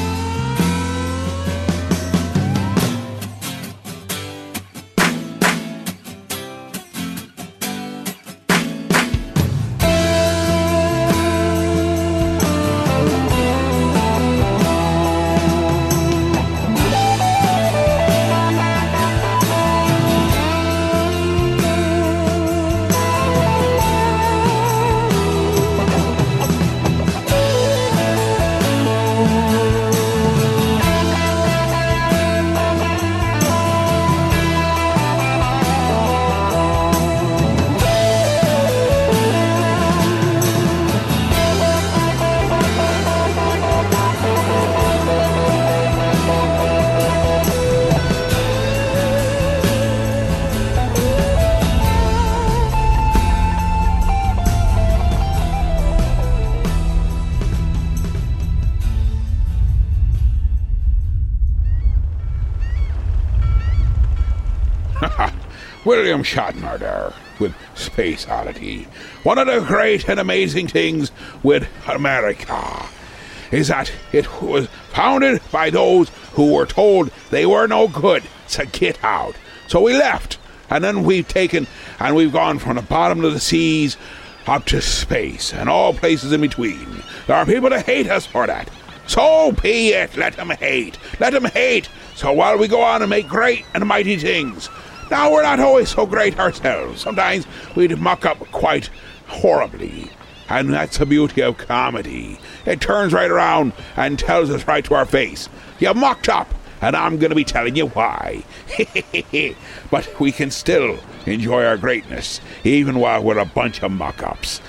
A: William Shatner there with Space Oddity. One of the great and amazing things with America is that it was founded by those who were told they were no good to get out. So we left, and then we've taken and we've gone from the bottom of the seas up to space and all places in between. There are people that hate us for that. So be it. Let them hate. Let them hate. So while we go on and make great and mighty things, now we're not always so great ourselves. Sometimes we'd muck up quite horribly. And that's the beauty of comedy. It turns right around and tells us right to our face, you mucked up, and I'm going to be telling you why. But we can still enjoy our greatness, even while we're a bunch of muck-ups.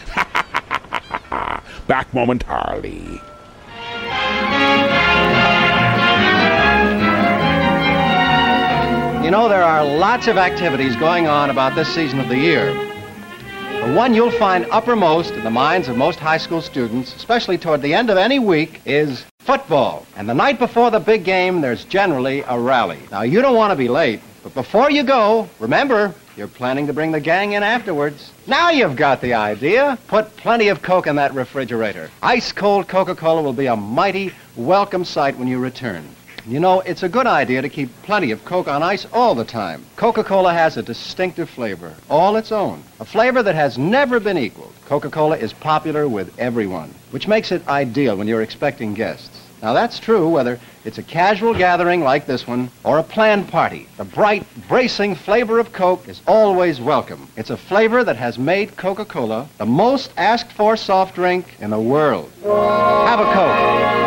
A: Back momentarily.
B: You know, there are lots of activities going on about this season of the year. The one you'll find uppermost in the minds of most high school students, especially toward the end of any week, is football. And the night before the big game, there's generally a rally. Now, you don't want to be late, but before you go, remember, you're planning to bring the gang in afterwards. Now you've got the idea. Put plenty of Coke in that refrigerator. Ice-cold Coca-Cola will be a mighty welcome sight when you return. You know, it's a good idea to keep plenty of Coke on ice all the time. Coca-Cola has a distinctive flavor, all its own. A flavor that has never been equaled. Coca-Cola is popular with everyone, which makes it ideal when you're expecting guests. Now, that's true whether it's a casual gathering like this one or a planned party. The bright, bracing flavor of Coke is always welcome. It's a flavor that has made Coca-Cola the most asked-for soft drink in the world. Have a Coke.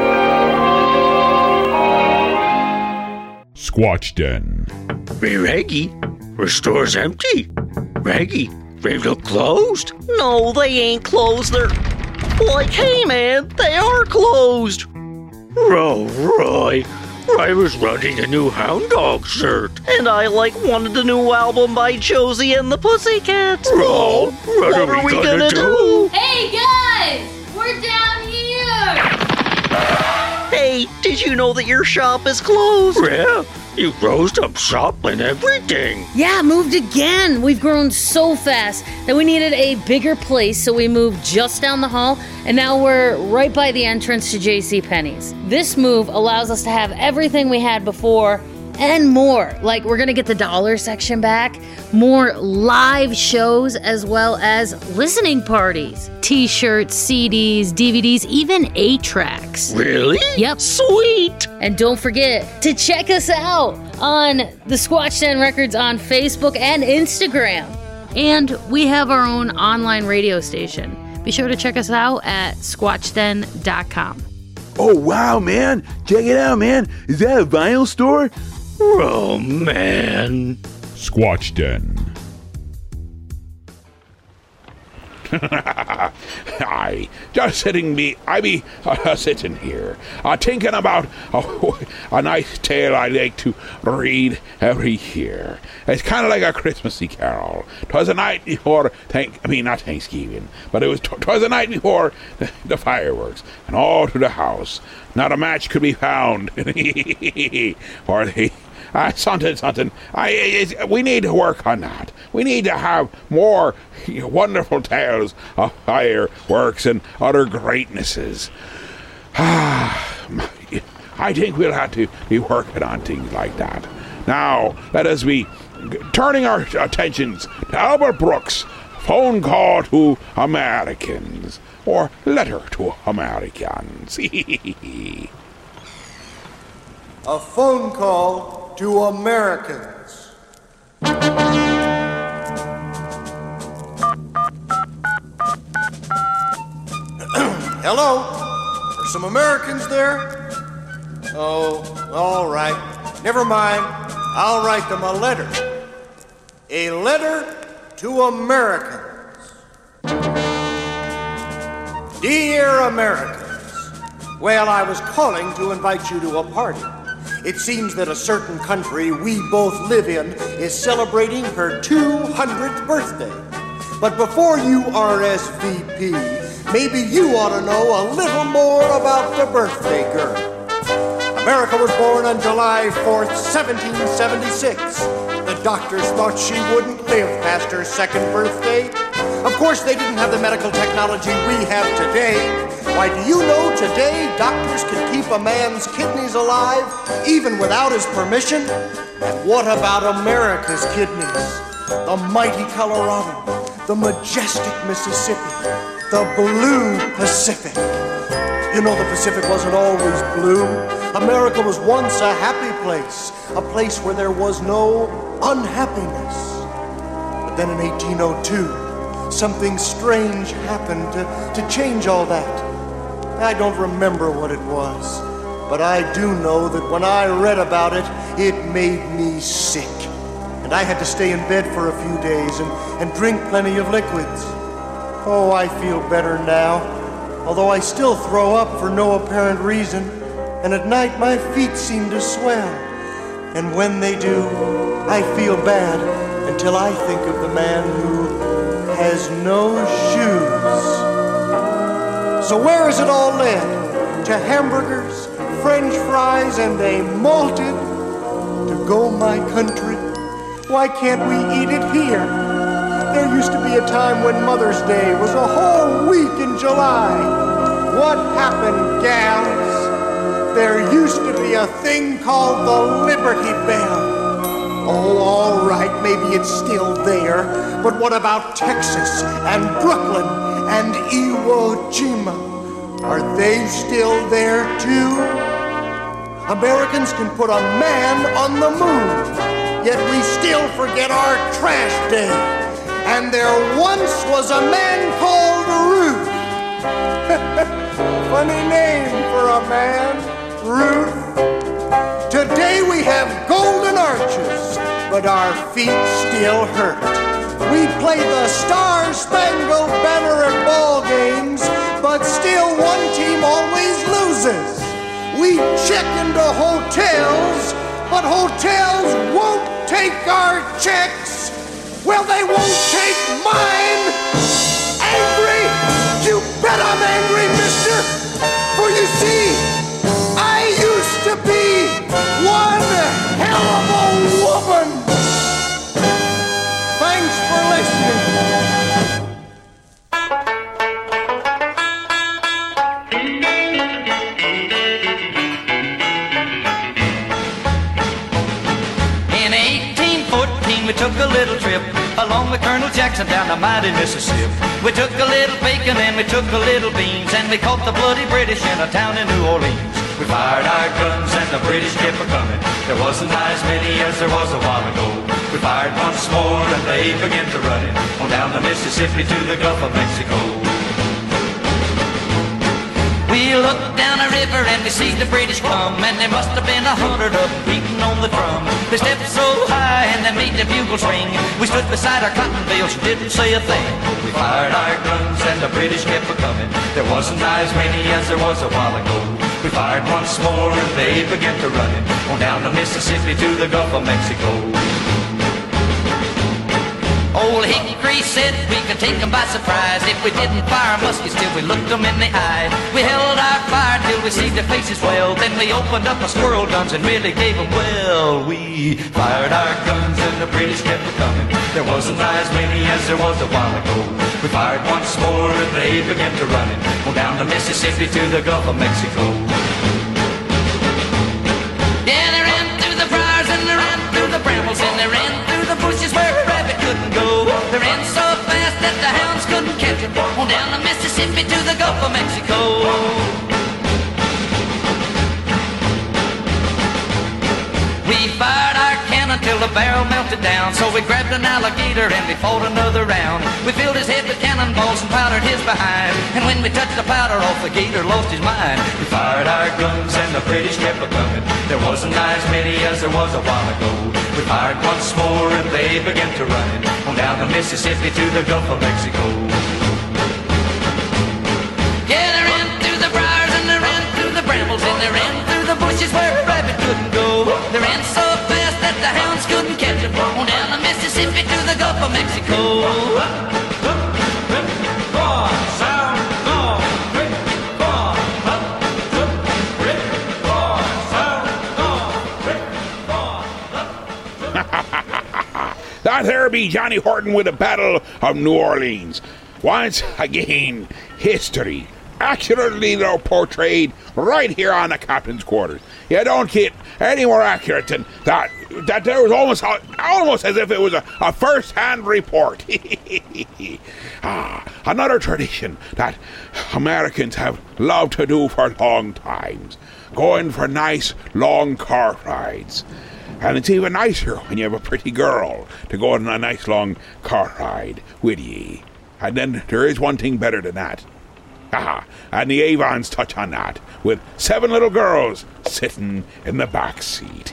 A: Squatch Den.
C: Hey, Reggie, the store's empty. Reggie, they look closed.
E: No, they ain't closed. They're like, hey, man, they are closed.
C: Oh, Roy, I was running a new Hound Dog shirt.
E: And I, wanted the new album by Josie and the Pussycats.
C: Oh, what are we gonna do?
H: Hey, guys! We're down here!
E: Hey, did you know that your shop is closed?
C: Yeah, you closed up shop and everything.
G: Yeah, moved again. We've grown so fast that we needed a bigger place, so we moved just down the hall, and now we're right by the entrance to JCPenney's. This move allows us to have everything we had before and more. Like, we're gonna get the dollar section back, more live shows, as well as listening parties. T-shirts, CDs, DVDs, even 8-tracks.
C: Really?
G: Yep.
C: Sweet!
G: And don't forget to check us out on the Squatch Den Records on Facebook and Instagram. And we have our own online radio station. Be sure to check us out at squatchden.com.
F: Oh, wow, man. Check it out, man. Is that a vinyl store?
C: Oh, man.
A: Squatch Den. I just sitting sitting here, thinking about a nice tale I like to read every year. It's kind of like a Christmassy carol. 'Twas the night before, not Thanksgiving, but it was 'twas the night before the fireworks, and all through the house, not a match could be found. Or something. We need to work on that. We need to have more wonderful tales of fireworks and other greatnesses. I think we'll have to be working on things like that. Now, let us be turning our attentions to Albert Brooks' Phone Call to Americans, or Letter to Americans.
I: A phone call to Americans. Hello? Are some Americans there? Oh, all right. Never mind. I'll write them a letter. A letter to Americans. Dear Americans, well, I was calling to invite you to a party. It seems that a certain country we both live in is celebrating her 200th birthday. But before you RSVP, maybe you ought to know a little more about the birthday girl. America was born on July 4th, 1776. The doctors thought she wouldn't live past her second birthday. Of course, they didn't have the medical technology we have today. Why, do you know today doctors can keep a man's kidneys alive even without his permission? And what about America's kidneys? The mighty Colorado, the majestic Mississippi, the blue Pacific. You know, the Pacific wasn't always blue. America was once a happy place, a place where there was no unhappiness. But then in 1802, something strange happened to change all that. I don't remember what it was, but I do know that when I read about it, it made me sick. And I had to stay in bed for a few days and drink plenty of liquids. Oh, I feel better now, although I still throw up for no apparent reason, and at night my feet seem to swell. And when they do, I feel bad until I think of the man who has no shoes. So where has it all led? To hamburgers, French fries, and a malted to-go my country? Why can't we eat it here? There used to be a time when Mother's Day was a whole week in July. What happened, gals? There used to be a thing called the Liberty Bell. Oh, all right, maybe it's still there. But what about Texas and Brooklyn and Iwo Jima? Are they still there too? Americans can put a man on the moon, yet we still forget our trash day. And there once was a man called Ruth. Funny name for a man, Ruth. Today we have golden arches, but our feet still hurt. We play the Star-Spangled Banner at ball games, but still one team always loses. We check into hotels, but hotels won't take our checks. Well, they won't take mine. Angry? You bet I'm angry, mister. For you see, I used to be one hell of a woman. Thanks for listening.
S: In 1814 we took a little trip
J: along with Colonel Jackson down the mighty Mississippi. We took a little bacon and we took a little beans, and we caught the bloody British in a town in New Orleans. We fired our guns and the British kept a-coming. There wasn't as many as there was a while ago. We fired once more and they began to run it on down the Mississippi to the Gulf of Mexico. We looked down a river and we see the British come, and there must have been 100 of them beating on the drum. They stepped so high and they made the bugles ring. We stood beside our cotton bales, didn't say a thing. We fired our guns and the British kept a-coming. There wasn't as many as there was a while ago. We fired once more and they began to run it on down the Mississippi to the Gulf of Mexico. Old Hickory said we could take them by surprise if we didn't fire muskets till we looked them in the eye. We held our fire till we see their faces well, then we opened up our squirrel guns and really gave them well. We fired our guns and the British kept coming. There wasn't as many as there was a while ago. We fired once more and they began to run it on down the Mississippi to the Gulf of Mexico. Yeah, they ran through the briars and they ran through the brambles and they ran through the bushes where a rabbit couldn't go. They ran so fast that the hounds couldn't catch them on down the Mississippi to the Gulf of Mexico. We fired our cannon till the barrel melted down, so we grabbed an alligator and we fought another round. We filled his head with cannonballs and powdered his behind, and when we touched the powder off, the gator lost his mind. We fired our guns and the British kept a-coming. There wasn't as many as there was a while ago. We fired once more and they began to run it on down the Mississippi to the Gulf of Mexico. Yeah, they ran through the briars and they ran through the brambles and they ran through the bushes where a rabbit couldn't go. They ran so fast that the hounds couldn't catch them on down the Mississippi to the Gulf of Mexico.
A: That there be Johnny Horton with the Battle of New Orleans. Once again, history accurately portrayed right here on the captain's quarters. You don't get any more accurate than that. That there was almost as if it was a first-hand report. Another tradition that Americans have loved to do for long times, going for nice long car rides. And it's even nicer when you have a pretty girl to go on a nice long car ride with ye. And then there is one thing better than that. And the Avons touch on that, with 7 little girls sitting in the back seat.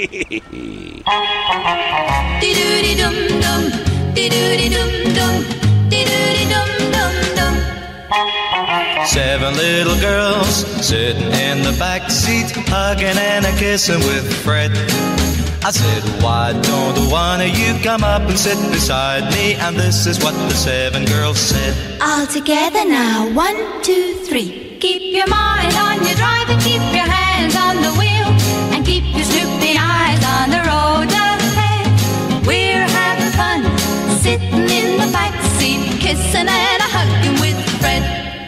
J: Seven little girls sitting in the back seat, hugging and a-kissing with Fred. I said, why don't one of you come up and sit beside me? And this is what the 7 girls said.
L: All together now, 1, 2, 3. Keep your mind on your drive and keep your hands on the wheel, and keep your snoopy eyes on the road ahead. We're having fun, sitting in the back seat, kissing and a-hugging with Fred.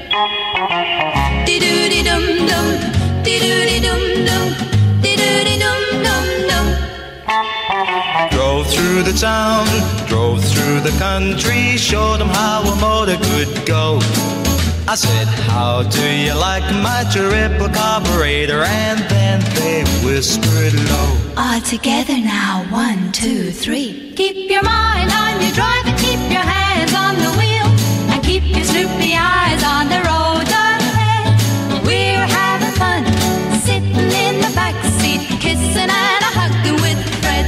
L: Dee-doo-dee-dum-dum, dee-doo-dee-dum-dum, dee-doo-dee-dum-dum-dum.
J: Drove through the town, drove through the country, showed them how a motor could go. I said, how do you like my triple carburetor? And then they whispered low.
L: All together now, 1, 2, 3. Keep your mind on your drive and keep your hands on the wheel, and keep your snoopy eyes on the road ahead. We're having fun, sitting in the back seat, kissing and a-hugging with Fred.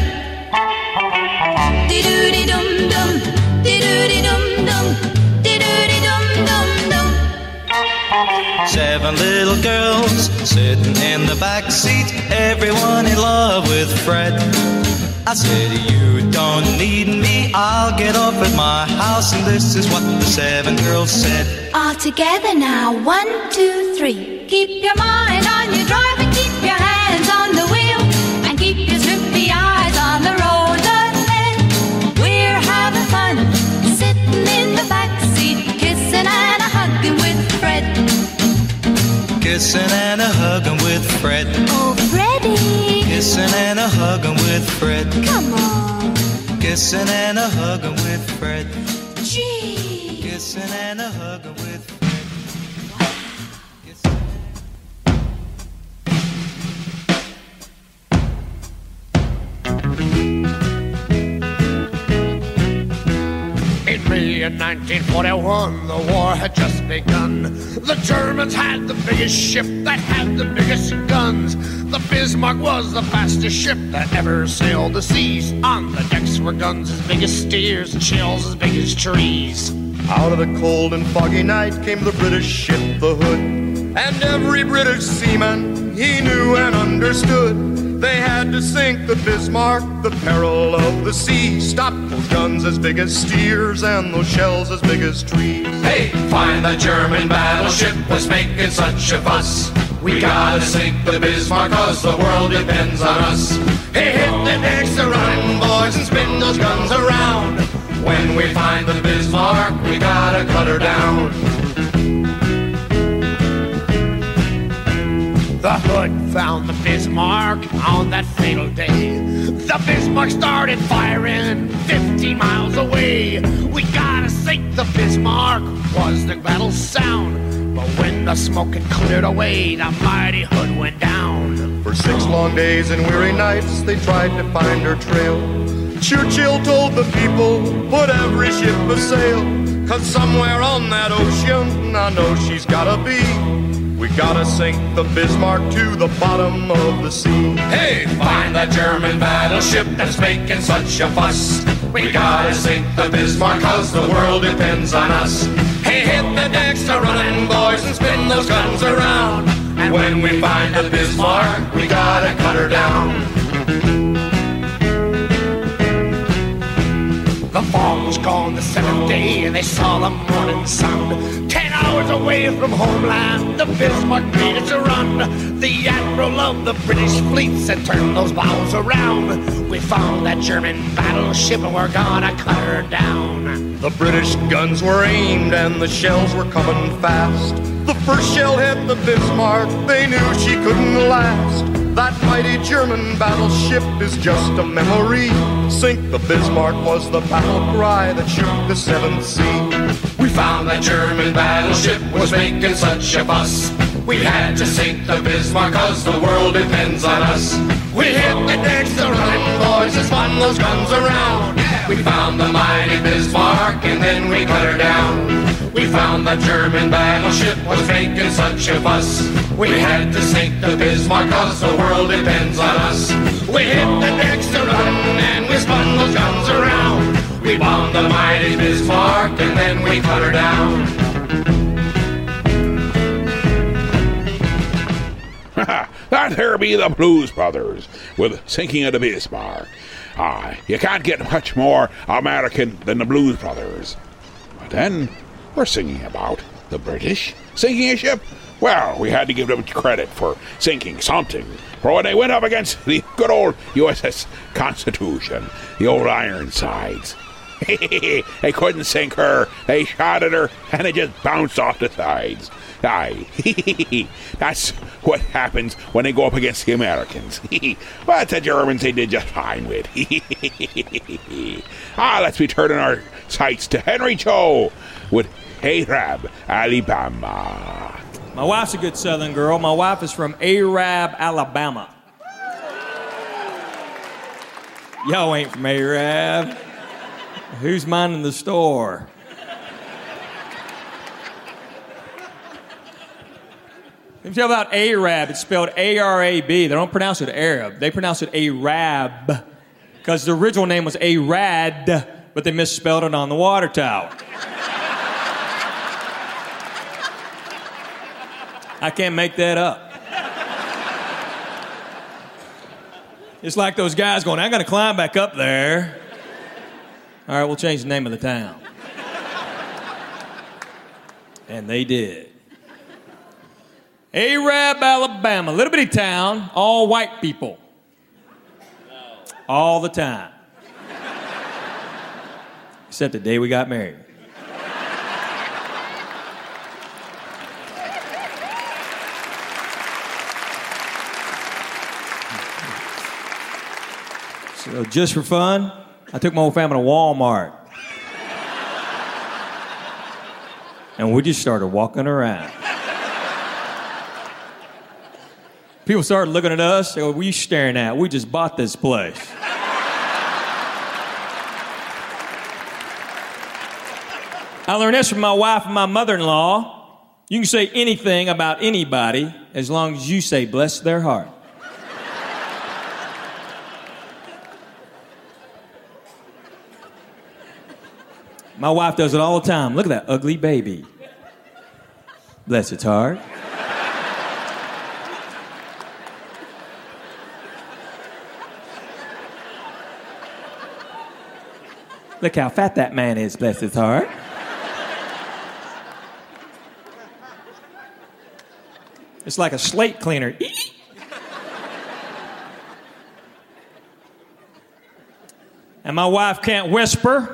L: Dee-doo-dee-dum-dum, dee-doo-dee-dum-dum, dee-doo-dee-dum-dum-dum.
J: 7 little girls sitting in the back seat, everyone in love with Fred. I said, you don't need me, I'll get off at my house. And this is what the 7 girls said.
L: All together now, 1, 2, 3. Keep your mind on your drive and keep your hands on the wheel, and keep your snoopy eyes on the road ahead. We're having fun, sitting in the back seat, kissing and a-hugging with Fred.
J: Kissing and a-hugging with Fred.
L: Oh, Freddie.
J: Kissing and a-hugging with Fred.
L: Come on.
J: Kissing and a hugging with Fred.
L: Gee.
J: Kissing and a hugging with Fred.
I: In May of 1941, the war had just begun. The Germans had the biggest ship that had the biggest guns. The Bismarck was the fastest ship that ever sailed the seas. On the decks were guns as big as steers and shells as big as trees.
D: Out of the cold and foggy night came the British ship, the Hood. And every British seaman, he knew and understood. They had to sink the Bismarck, the peril of the sea. Stop those guns as big as steers and those shells as big as trees.
J: Hey, find the German battleship was making such a fuss. We gotta sink the Bismarck, cause the world depends on us.
I: Hey, hit the decks a running, boys, and spin those guns around.
J: When we find the Bismarck, we gotta cut her down.
I: The Hood found the Bismarck on that fatal day. The Bismarck started firing 50 miles away. We gotta sink the Bismarck, was the battle sound. But when the smoke had cleared away, the mighty Hood went down.
D: For 6 long days and weary nights, they tried to find her trail. Churchill told the people, put every ship a sail. Cause somewhere on that ocean, I know she's gotta be. We gotta sink the Bismarck to the bottom of the sea.
J: Hey, find that German battleship that's making such a fuss. We gotta sink the Bismarck, cause the world depends on us.
I: Hey, hit the decks a running, boys, and spin those guns around.
J: And when we find the Bismarck, we gotta cut her down.
I: The fall was gone the 7th day, and they saw the morning sun. 10 hours away from homeland, the Bismarck made it to run. The admiral of the British fleets had turned those bows around. We found that German battleship, and we're gonna cut her down.
D: The British guns were aimed, and the shells were coming fast. The first shell hit the Bismarck, they knew she couldn't last. That mighty German battleship is just a memory. Sink the Bismarck was the battle cry that shook the 7th sea.
J: We found that German battleship was making such a fuss. We had to sink the Bismarck, cause the world depends on us.
I: We hit the decks a running, boys, and spun those guns around.
J: We found the mighty Bismarck, and then we cut her down. We found the German battleship was making such a fuss. We had to sink the Bismarck, cause the world depends on us.
I: We hit the decks to run, and we spun those guns around.
J: We bombed the mighty Bismarck, and then we cut her down.
A: That there be the Blues Brothers with Sinking of the Bismarck. You can't get much more American than the Blues Brothers. But then we're singing about the British sinking a ship. Well, we had to give them credit for sinking something. For when they went up against the good old USS Constitution, the old Ironsides, they couldn't sink her. They shot at her, and it just bounced off the sides. Aye, that's what happens when they go up against the Americans. But the Germans they did just fine with. Let's be turning our sights to Henry Cho with Arab, Alabama.
M: My wife's a good Southern girl. My wife is from Arab, Alabama. Y'all ain't from Arab. Who's minding the store? Let me tell you about Arab. It's spelled A-R-A-B. They don't pronounce it Arab. They pronounce it Arab because the original name was Arad, but they misspelled it on the water tower. I can't make that up. It's like those guys going, I'm going to climb back up there. All right, we'll change the name of the town. And they did. Arab, Alabama, little bitty town, all white people. All the time. Except the day we got married. So just for fun, I took my whole family to Walmart. And we just started walking around. People started looking at us. They go, what are you staring at? We just bought this place. I learned this from my wife and my mother-in-law. You can say anything about anybody as long as you say, bless their heart. My wife does it all the time. Look at that ugly baby. Bless its heart. Look how fat that man is, bless his heart. It's like a slate cleaner. And my wife can't whisper.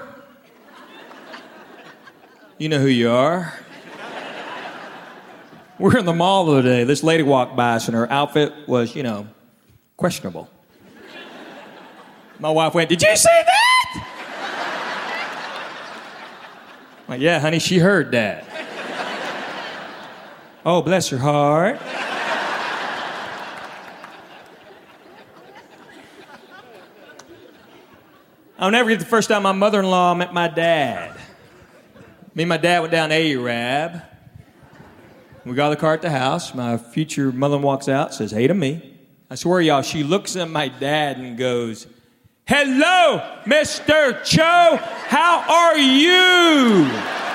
M: You know who you are. We're in the mall the other day. This lady walked by us, and her outfit was, questionable. My wife went, did you say that? I'm like, yeah, honey, she heard that. Oh, bless her heart. I'll never forget the first time my mother-in-law met my dad. Me and my dad went down to Arab. We got the car at the house. My future mother walks out, says, hey to me. I swear, y'all, she looks at my dad and goes, hello, Mr. Cho, how are you?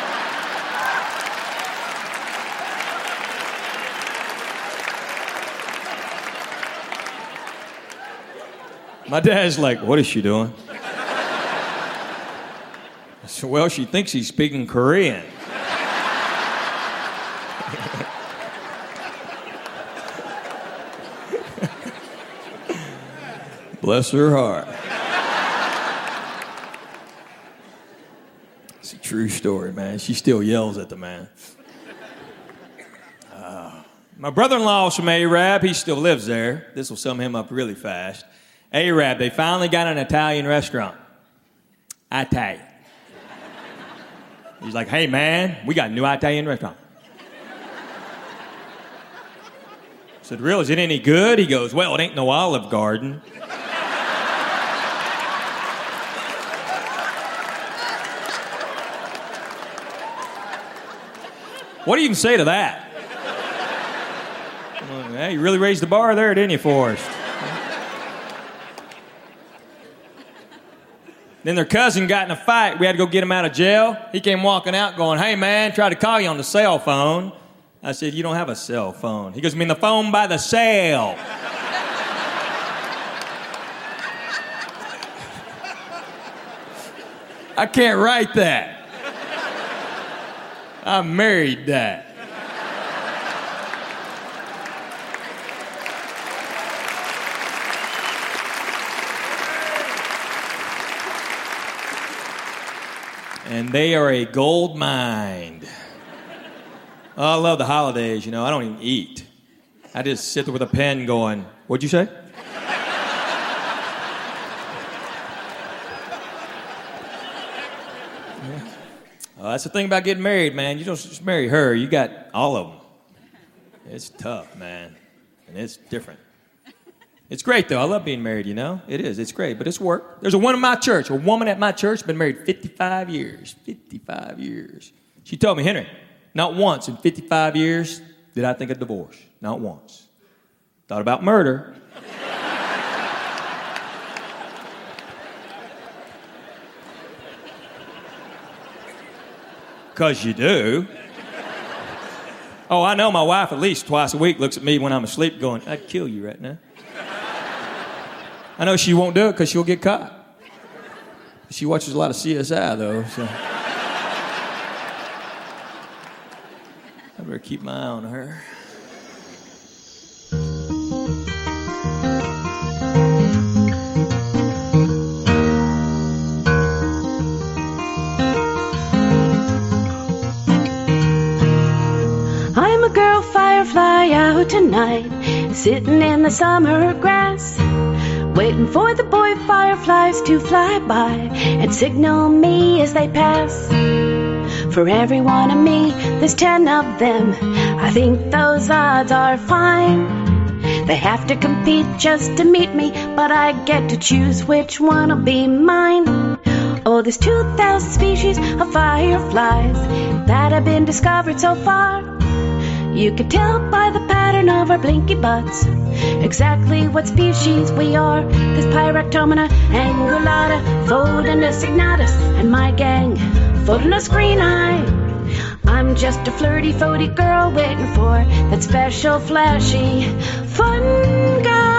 M: My dad's like, what is she doing? I said, well, she thinks he's speaking Korean. Bless her heart. It's a true story, man. She still yells at the man. My brother-in-law is from Arab. He still lives there. This will sum him up really fast. Arab, they finally got an Italian restaurant. Italian. He's like, hey, man, we got a new Italian restaurant. I said, really, is it any good? He goes, well, it ain't no Olive Garden. What do you even say to that? Well, hey, you really raised the bar there, didn't you, Forrest? Then their cousin got in a fight. We had to go get him out of jail. He came walking out going, hey, man, tried to call you on the cell phone. I said, you don't have a cell phone. He goes, I mean the phone by the sale. I can't write that. I married that. And they are a gold mine. Oh, I love the holidays, I don't even eat. I just sit there with a pen going, what'd you say? That's the thing about getting married, man. You don't just marry her. You got all of them. It's tough, man. And it's different. It's great, though. I love being married, It is. It's great, but it's work. There's a woman at my church, been married 55 years. 55 years. She told me, Henry, not once in 55 years did I think of divorce. Not once. Thought about murder. Because you do. Oh, I know my wife at least twice a week looks at me when I'm asleep going, I'd kill you right now. I know she won't do it because she'll get caught. She watches a lot of CSI, though, so. I better keep my eye on her.
N: I'm a girl firefly out tonight, sitting in the summer grass, waiting for the boy fireflies to fly by and signal me as they pass. For every one of me, there's 10 of them. I think those odds are fine. They have to compete just to meet me, but I get to choose which one will be mine. Oh, there's 2,000 species of fireflies that have been discovered so far. You can tell by the pattern of our blinky butts exactly what species we are. There's Pyractomina, Angulata, Phodonus ignatus, and my gang, Phodonus green-eye. I'm just a flirty, phody girl waiting for that special, flashy, fun guy.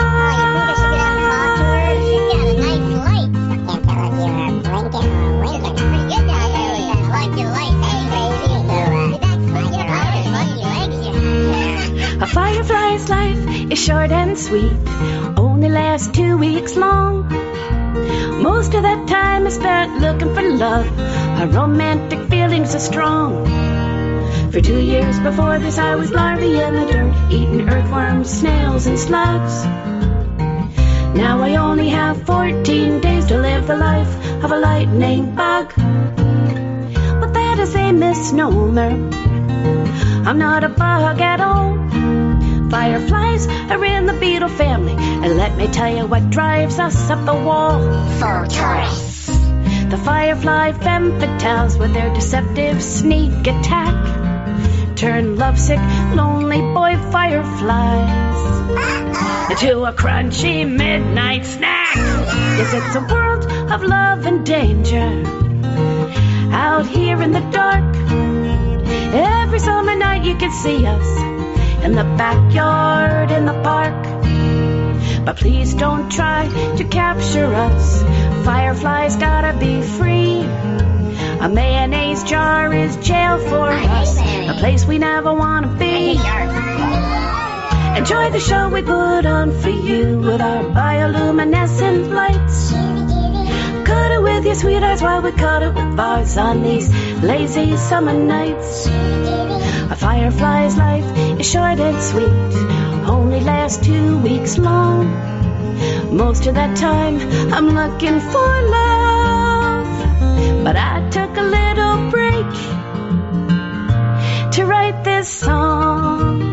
N: A firefly's life is short and sweet, only lasts 2 weeks long. Most of that time is spent looking for love. Our romantic feelings are strong. For 2 years before this, I was larvae in the dirt, eating earthworms, snails, and slugs. Now I only have 14 days to live the life of a lightning bug. But that is a misnomer. I'm not a bug at all. Fireflies are in the beetle family, and let me tell you what drives us up the wall. Photorus. The firefly femme fatales with their deceptive sneak attack turn lovesick, lonely boy fireflies into a crunchy midnight snack. Yes, it's a world of love and danger out here in the dark. Every summer night you can see us in the backyard, in the park. But please don't try to capture us. Fireflies gotta be free. A mayonnaise jar is jail for us, a place we never wanna be. Enjoy the show we put on for you with our bioluminescent lights. Cut it with your sweet eyes while we cut it with bars on these lazy summer nights. A firefly's life is short and sweet, only lasts 2 weeks long. Most of that time I'm looking for love, but I took a little break to write this song.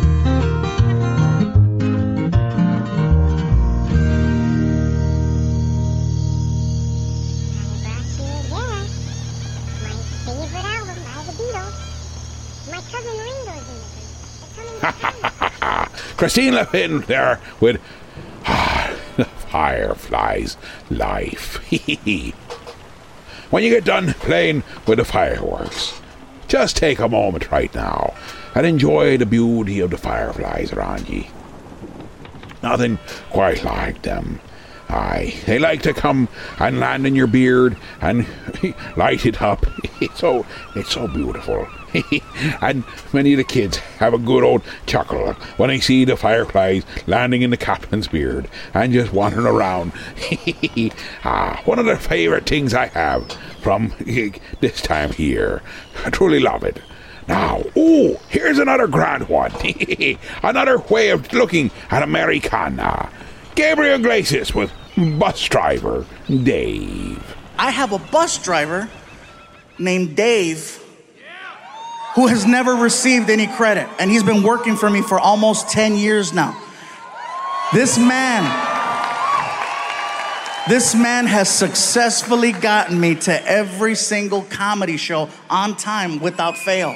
A: Christine Levin there with the Firefly's Life. When you get done playing with the fireworks, just take a moment right now and enjoy the beauty of the fireflies around you. Nothing quite like them. Aye, they like to come and land in your beard and light it up. It's so beautiful. And many of the kids have a good old chuckle when they see the fireflies landing in the captain's beard and just wandering around. One of the favourite things I have from this time here. I truly love it. Now, here's another grand one. Another way of looking at Americana. Gabriel Iglesias with bus driver Dave.
O: I have a bus driver named Dave who has never received any credit, and he's been working for me for almost 10 years now. This man has successfully gotten me to every single comedy show on time without fail.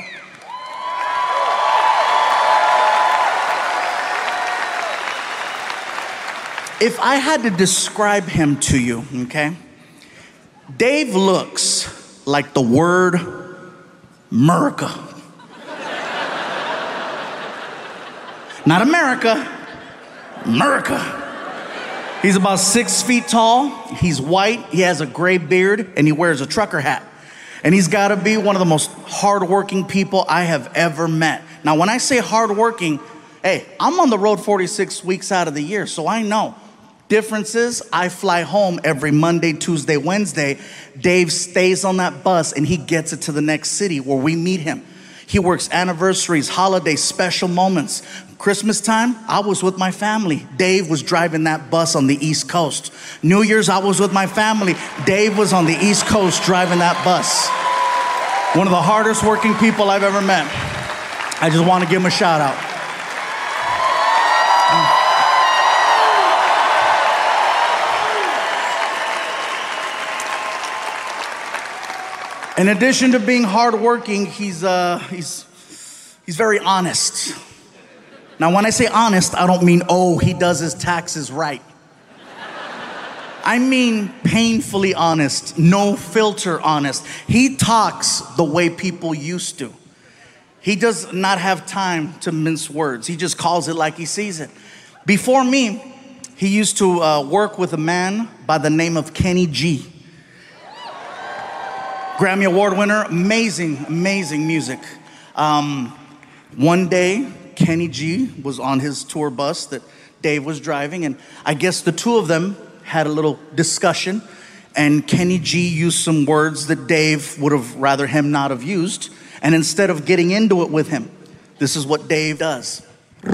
O: If I had to describe him to you, okay? Dave looks like the word America. Not America, America. He's about 6 feet tall, he's white, he has a gray beard, and he wears a trucker hat. And he's gotta be one of the most hardworking people I have ever met. Now, when I say hardworking, hey, I'm on the road 46 weeks out of the year, so I know. Difference is, I fly home every Monday, Tuesday, Wednesday. Dave stays on that bus and he gets it to the next city where we meet him. He works anniversaries, holidays, special moments. Christmas time, I was with my family. Dave was driving that bus on the East Coast. New Year's, I was with my family. Dave was on the East Coast driving that bus. One of the hardest working people I've ever met. I just want to give him a shout out. In addition to being hardworking, he's very honest. Now, when I say honest, I don't mean, oh, he does his taxes right. I mean painfully honest, no filter honest. He talks the way people used to. He does not have time to mince words. He just calls it like he sees it. Before me, he used to work with a man by the name of Kenny G. Grammy Award winner, amazing, amazing music. One day, Kenny G was on his tour bus that Dave was driving, and I guess the two of them had a little discussion, and Kenny G used some words that Dave would have rather him not have used, and instead of getting into it with him, this is what Dave does.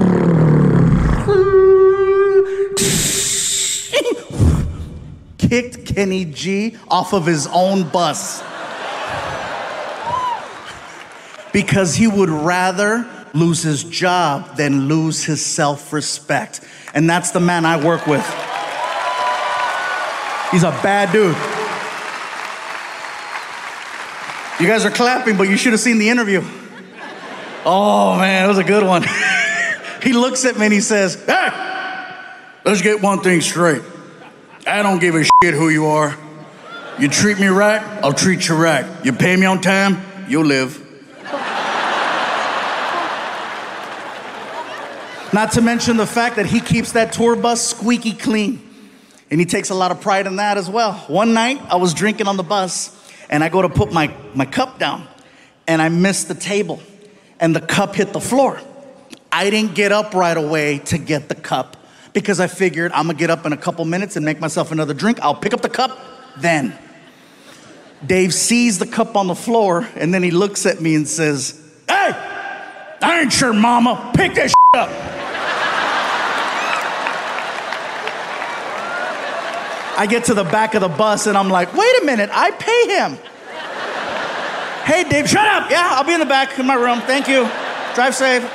O: Kicked Kenny G off of his own bus. Because he would rather lose his job than lose his self-respect. And that's the man I work with. He's a bad dude. You guys are clapping, but you should have seen the interview. Oh man, it was a good one. He looks at me and he says, "Hey, let's get one thing straight. I don't give a shit who you are. You treat me right, I'll treat you right. You pay me on time, you'll live." Not to mention the fact that he keeps that tour bus squeaky clean. And he takes a lot of pride in that as well. One night, I was drinking on the bus, and I go to put my cup down, and I missed the table, and the cup hit the floor. I didn't get up right away to get the cup, because I figured I'm gonna get up in a couple minutes and make myself another drink. I'll pick up the cup then. Dave sees the cup on the floor, and then he looks at me and says, "Hey, I ain't your mama. Pick that up." I get to the back of the bus and I'm like, wait a minute, I pay him. "Hey, Dave, shut up. Yeah, I'll be in the back in my room. Thank you. Drive safe."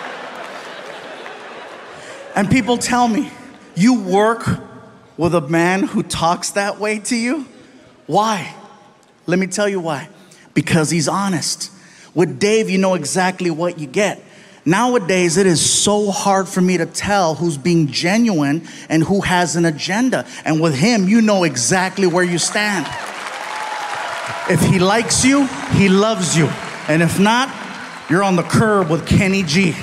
O: And people tell me, you work with a man who talks that way to you? Why? Let me tell you why. Because he's honest. With Dave, you know exactly what you get. Nowadays, it is so hard for me to tell who's being genuine and who has an agenda. And with him, you know exactly where you stand. If he likes you, he loves you. And if not, you're on the curb with Kenny G.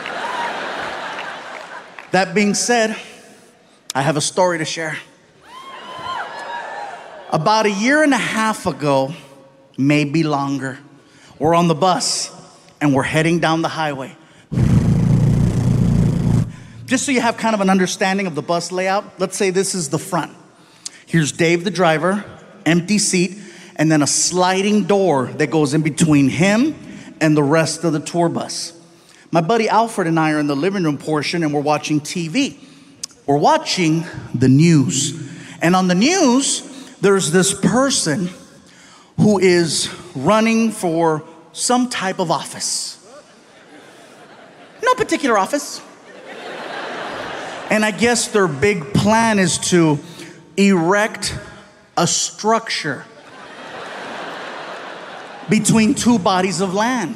O: That being said, I have a story to share. About 1.5 years ago, maybe longer, we're on the bus and we're heading down the highway. Just so you have kind of an understanding of the bus layout, let's say this is the front. Here's Dave, the driver, empty seat, and then a sliding door that goes in between him and the rest of the tour bus. My buddy Alfred and I are in the living room portion and we're watching TV. We're watching the news. And on the news, there's this person who is running for some type of office. No particular office. And I guess their big plan is to erect a structure between two bodies of land.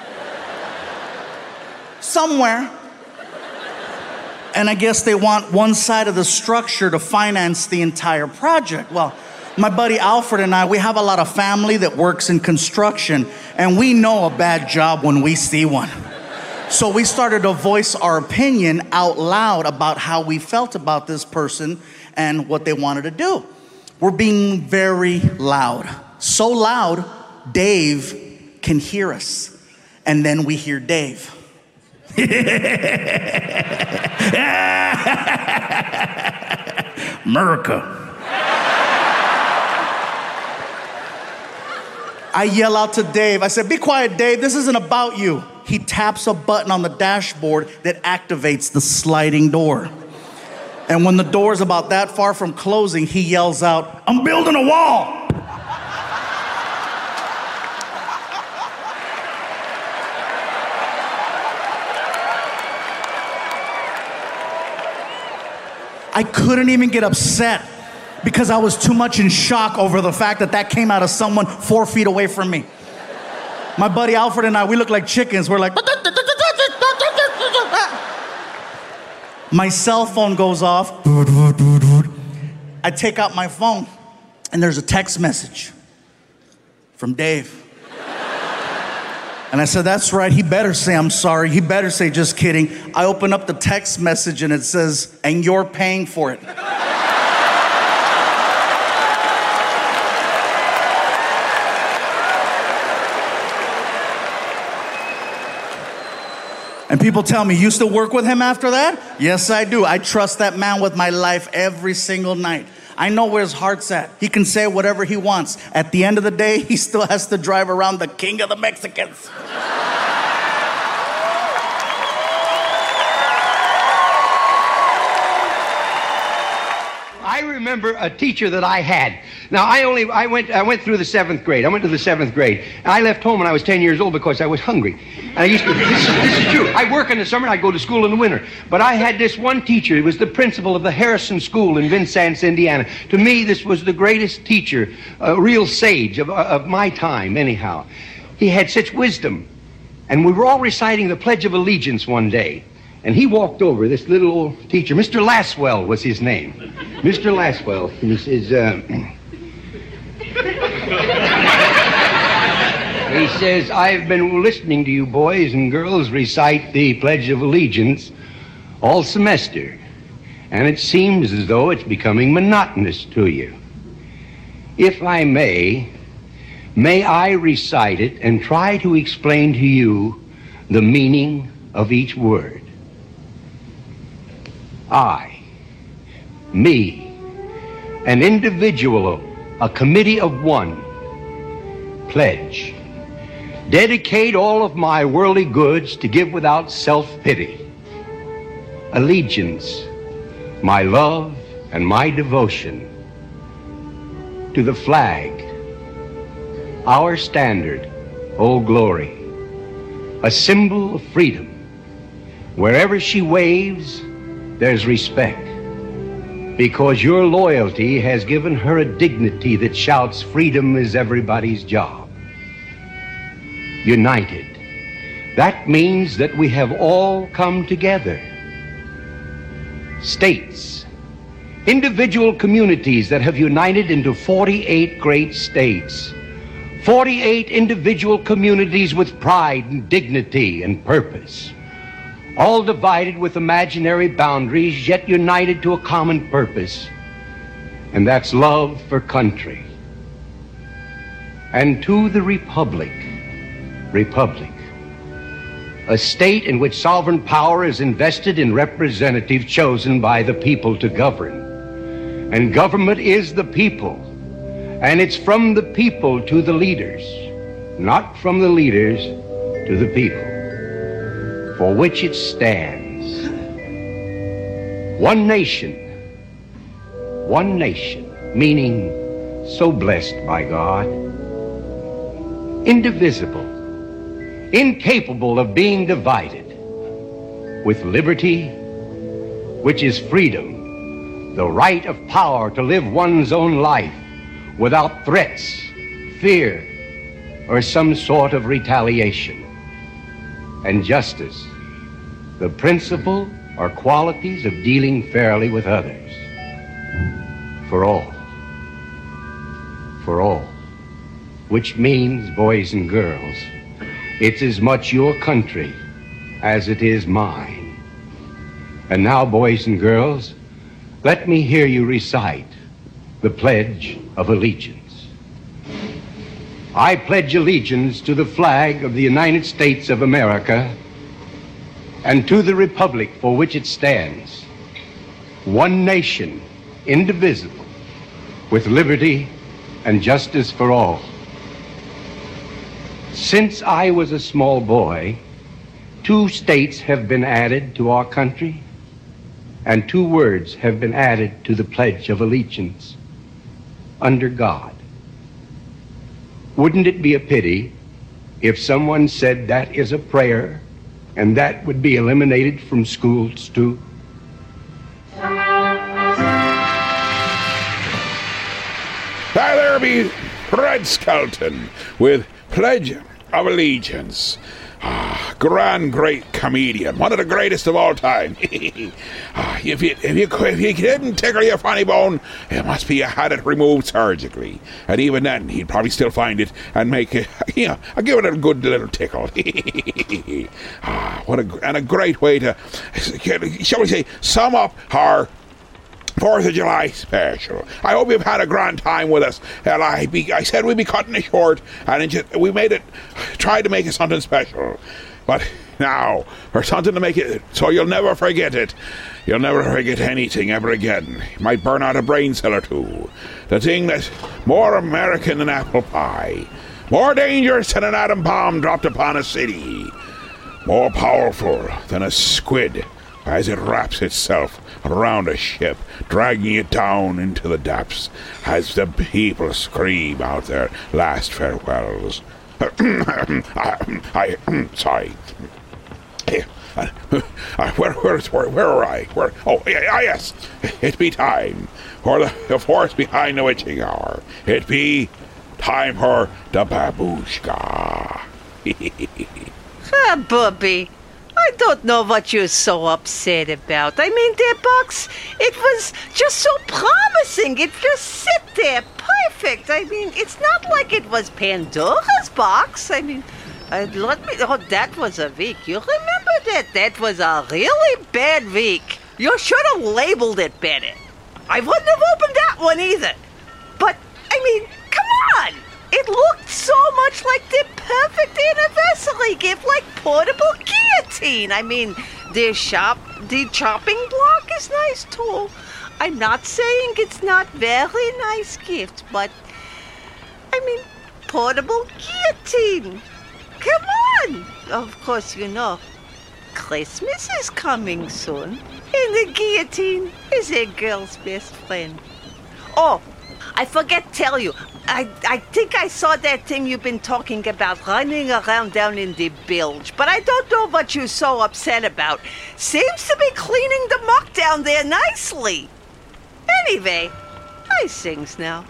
O: Somewhere. And I guess they want one side of the structure to finance the entire project. Well, my buddy Alfred and I, we have a lot of family that works in construction, and we know a bad job when we see one. So we started to voice our opinion out loud about how we felt about this person and what they wanted to do. We're being very loud. So loud, Dave can hear us. And then we hear Dave. America. I yell out to Dave. I said, be quiet, Dave. This isn't about you. He taps a button on the dashboard that activates the sliding door. And when the door's about that far from closing, he yells out, I'm building a wall. I couldn't even get upset because I was too much in shock over the fact that came out of someone 4 feet away from me. My buddy Alfred and I, we look like chickens. We're like... My cell phone goes off. I take out my phone, and there's a text message from Dave. And I said, that's right, he better say I'm sorry. He better say just kidding. I open up the text message, and it says, and you're paying for it. And people tell me, you still work with him after that? Yes, I do. I trust that man with my life every single night. I know where his heart's at. He can say whatever he wants. At the end of the day, he still has to drive around the king of the Mexicans.
K: I remember a teacher that I had. Now, I went through the 7th grade. I went to the 7th grade. And I left home when I was 10 years old because I was hungry. And I used to, this is true. I work in the summer and I go to school in the winter. But I had this one teacher. He was the principal of the Harrison School in Vincennes, Indiana. To me, this was the greatest teacher, a real sage of my time, anyhow. He had such wisdom. And we were all reciting the Pledge of Allegiance one day. And he walked over, this little old teacher, Mr. Laswell was his name. Mr. Laswell, and he says, he says, I've been listening to you boys and girls recite the Pledge of Allegiance all semester, and it seems as though it's becoming monotonous to you. If I may I recite it and try to explain to you the meaning of each word? I, me, an individual, a committee of one, pledge, dedicate all of my worldly goods to give without self-pity, allegiance, my love and my devotion to the flag, our standard, Old Glory, a symbol of freedom. Wherever she waves, there's respect, because your loyalty has given her a dignity that shouts freedom is everybody's job. United. That means that we have all come together. States, individual communities that have united into 48 great states. 48 individual communities with pride and dignity and purpose. All divided with imaginary boundaries, yet united to a common purpose, and that's love for country. And to the republic, a state in which sovereign power is invested in representatives chosen by the people to govern. And government is the people, and it's from the people to the leaders, not from the leaders to the people, for which it stands. One nation, meaning so blessed by God, indivisible, incapable of being divided, with liberty, which is freedom, the right of power to live one's own life without threats, fear, or some sort of retaliation. And justice, the principle or qualities of dealing fairly with others. For all, which means, boys and girls, it's as much your country as it is mine. And now, boys and girls, let me hear you recite the Pledge of Allegiance. I pledge allegiance to the flag of the United States of America and to the republic for which it stands, one nation, indivisible, with liberty and justice for all. Since I was a small boy, 2 states have been added to our country, and 2 words have been added to the Pledge of Allegiance. Under God. Wouldn't it be a pity if someone said that is a prayer and that would be eliminated from schools too?
A: There be Red Skelton with Pledge of Allegiance. Grand, great comedian, one of the greatest of all time. If you didn't tickle your funny bone, it must be you had it removed surgically, and even then he'd probably still find it and make it, I'll give it a good little tickle. And a great way to, shall we say, sum up our 4th of July special. I hope you've had a grand time with us. And I said we'd be cutting it short, and we tried to make it something special. But now, or something to make it so you'll never forget it. You'll never forget anything ever again. You might burn out a brain cell or 2. The thing that's more American than apple pie, more dangerous than an atom bomb dropped upon a city, more powerful than a squid as it wraps itself around a ship, dragging it down into the depths as the people scream out their last farewells. Sorry. Where were I? Yes. It be time for the force behind the witching hour. It be time for the babushka.
P: Bubby, I don't know what you're so upset about. I mean, dear Bucks, it was just so promising. It just sit there perfect. I mean, it's not like it was Pandora's box. I mean, that was a week. You remember that? That was a really bad week. You should have labeled it better. I wouldn't have opened that one either. But, I mean, come on. It looked so much like the perfect anniversary gift, like portable guillotine. I mean, the chopping block is nice too. I'm not saying it's not very nice gift, but I mean, portable guillotine. Come on. Of course, you know, Christmas is coming soon, and the guillotine is a girl's best friend. Oh, I forget to tell you. I think I saw that thing you've been talking about running around down in the bilge, but I don't know what you're so upset about. Seems to be cleaning the muck down there nicely. Anyway, I sings now.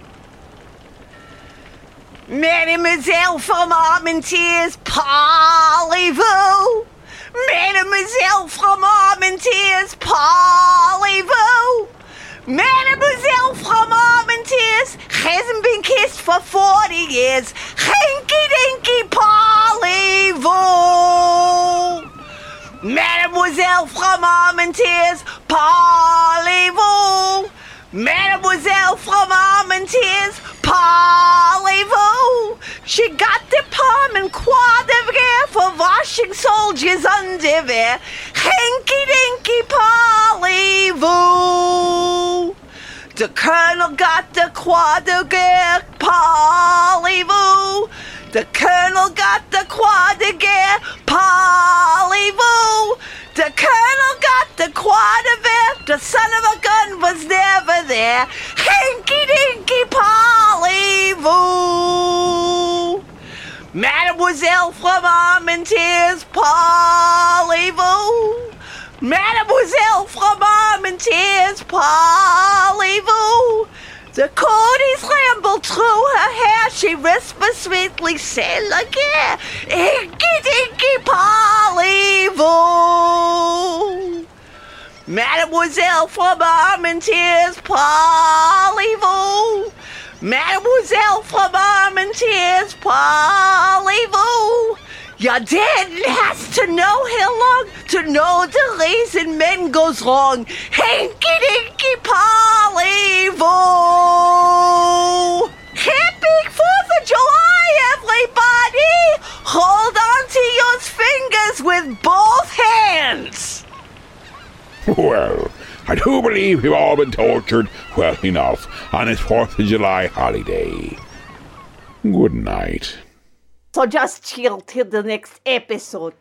P: Mademoiselle from Armentières, parlez-vous? Mademoiselle from Armentières, parlez-vous? Mademoiselle from Armentières hasn't been kissed for 40 years. Hanky-dinky, parlez-vous? Mademoiselle from Armentières, parlez-vous? Mademoiselle from Armentières, parlez-vous? She got the palm and croix de guerre for washing soldiers' underwear. Hanky-dinky, parlez-vous? The colonel got the croix de guerre, parlez-vous? The colonel got the croix de guerre, parlez-vous? The colonel got the croix de guerre, the son of a gun was never there. Hanky-dinky, parlez-vous? Mademoiselle from Armentières, parlez-vous? Mademoiselle from Armentières, parlez-vous? The coolies rambled through her hair. She whispered sweetly, "C'est la guerre." Inky-dinky, parlez-vous? Mademoiselle from Armentières, parlez-vous? Mademoiselle from Armentières, parlez-vous? Your dad has to know how long to know the reason men goes wrong. Hanky-dinky, parlez-vous? Happy 4th of July, everybody! Hold on to your fingers with both hands.
A: Well, I do believe we've all been tortured well enough on this 4th of July holiday. Good night.
Q: So just chill till the next episode.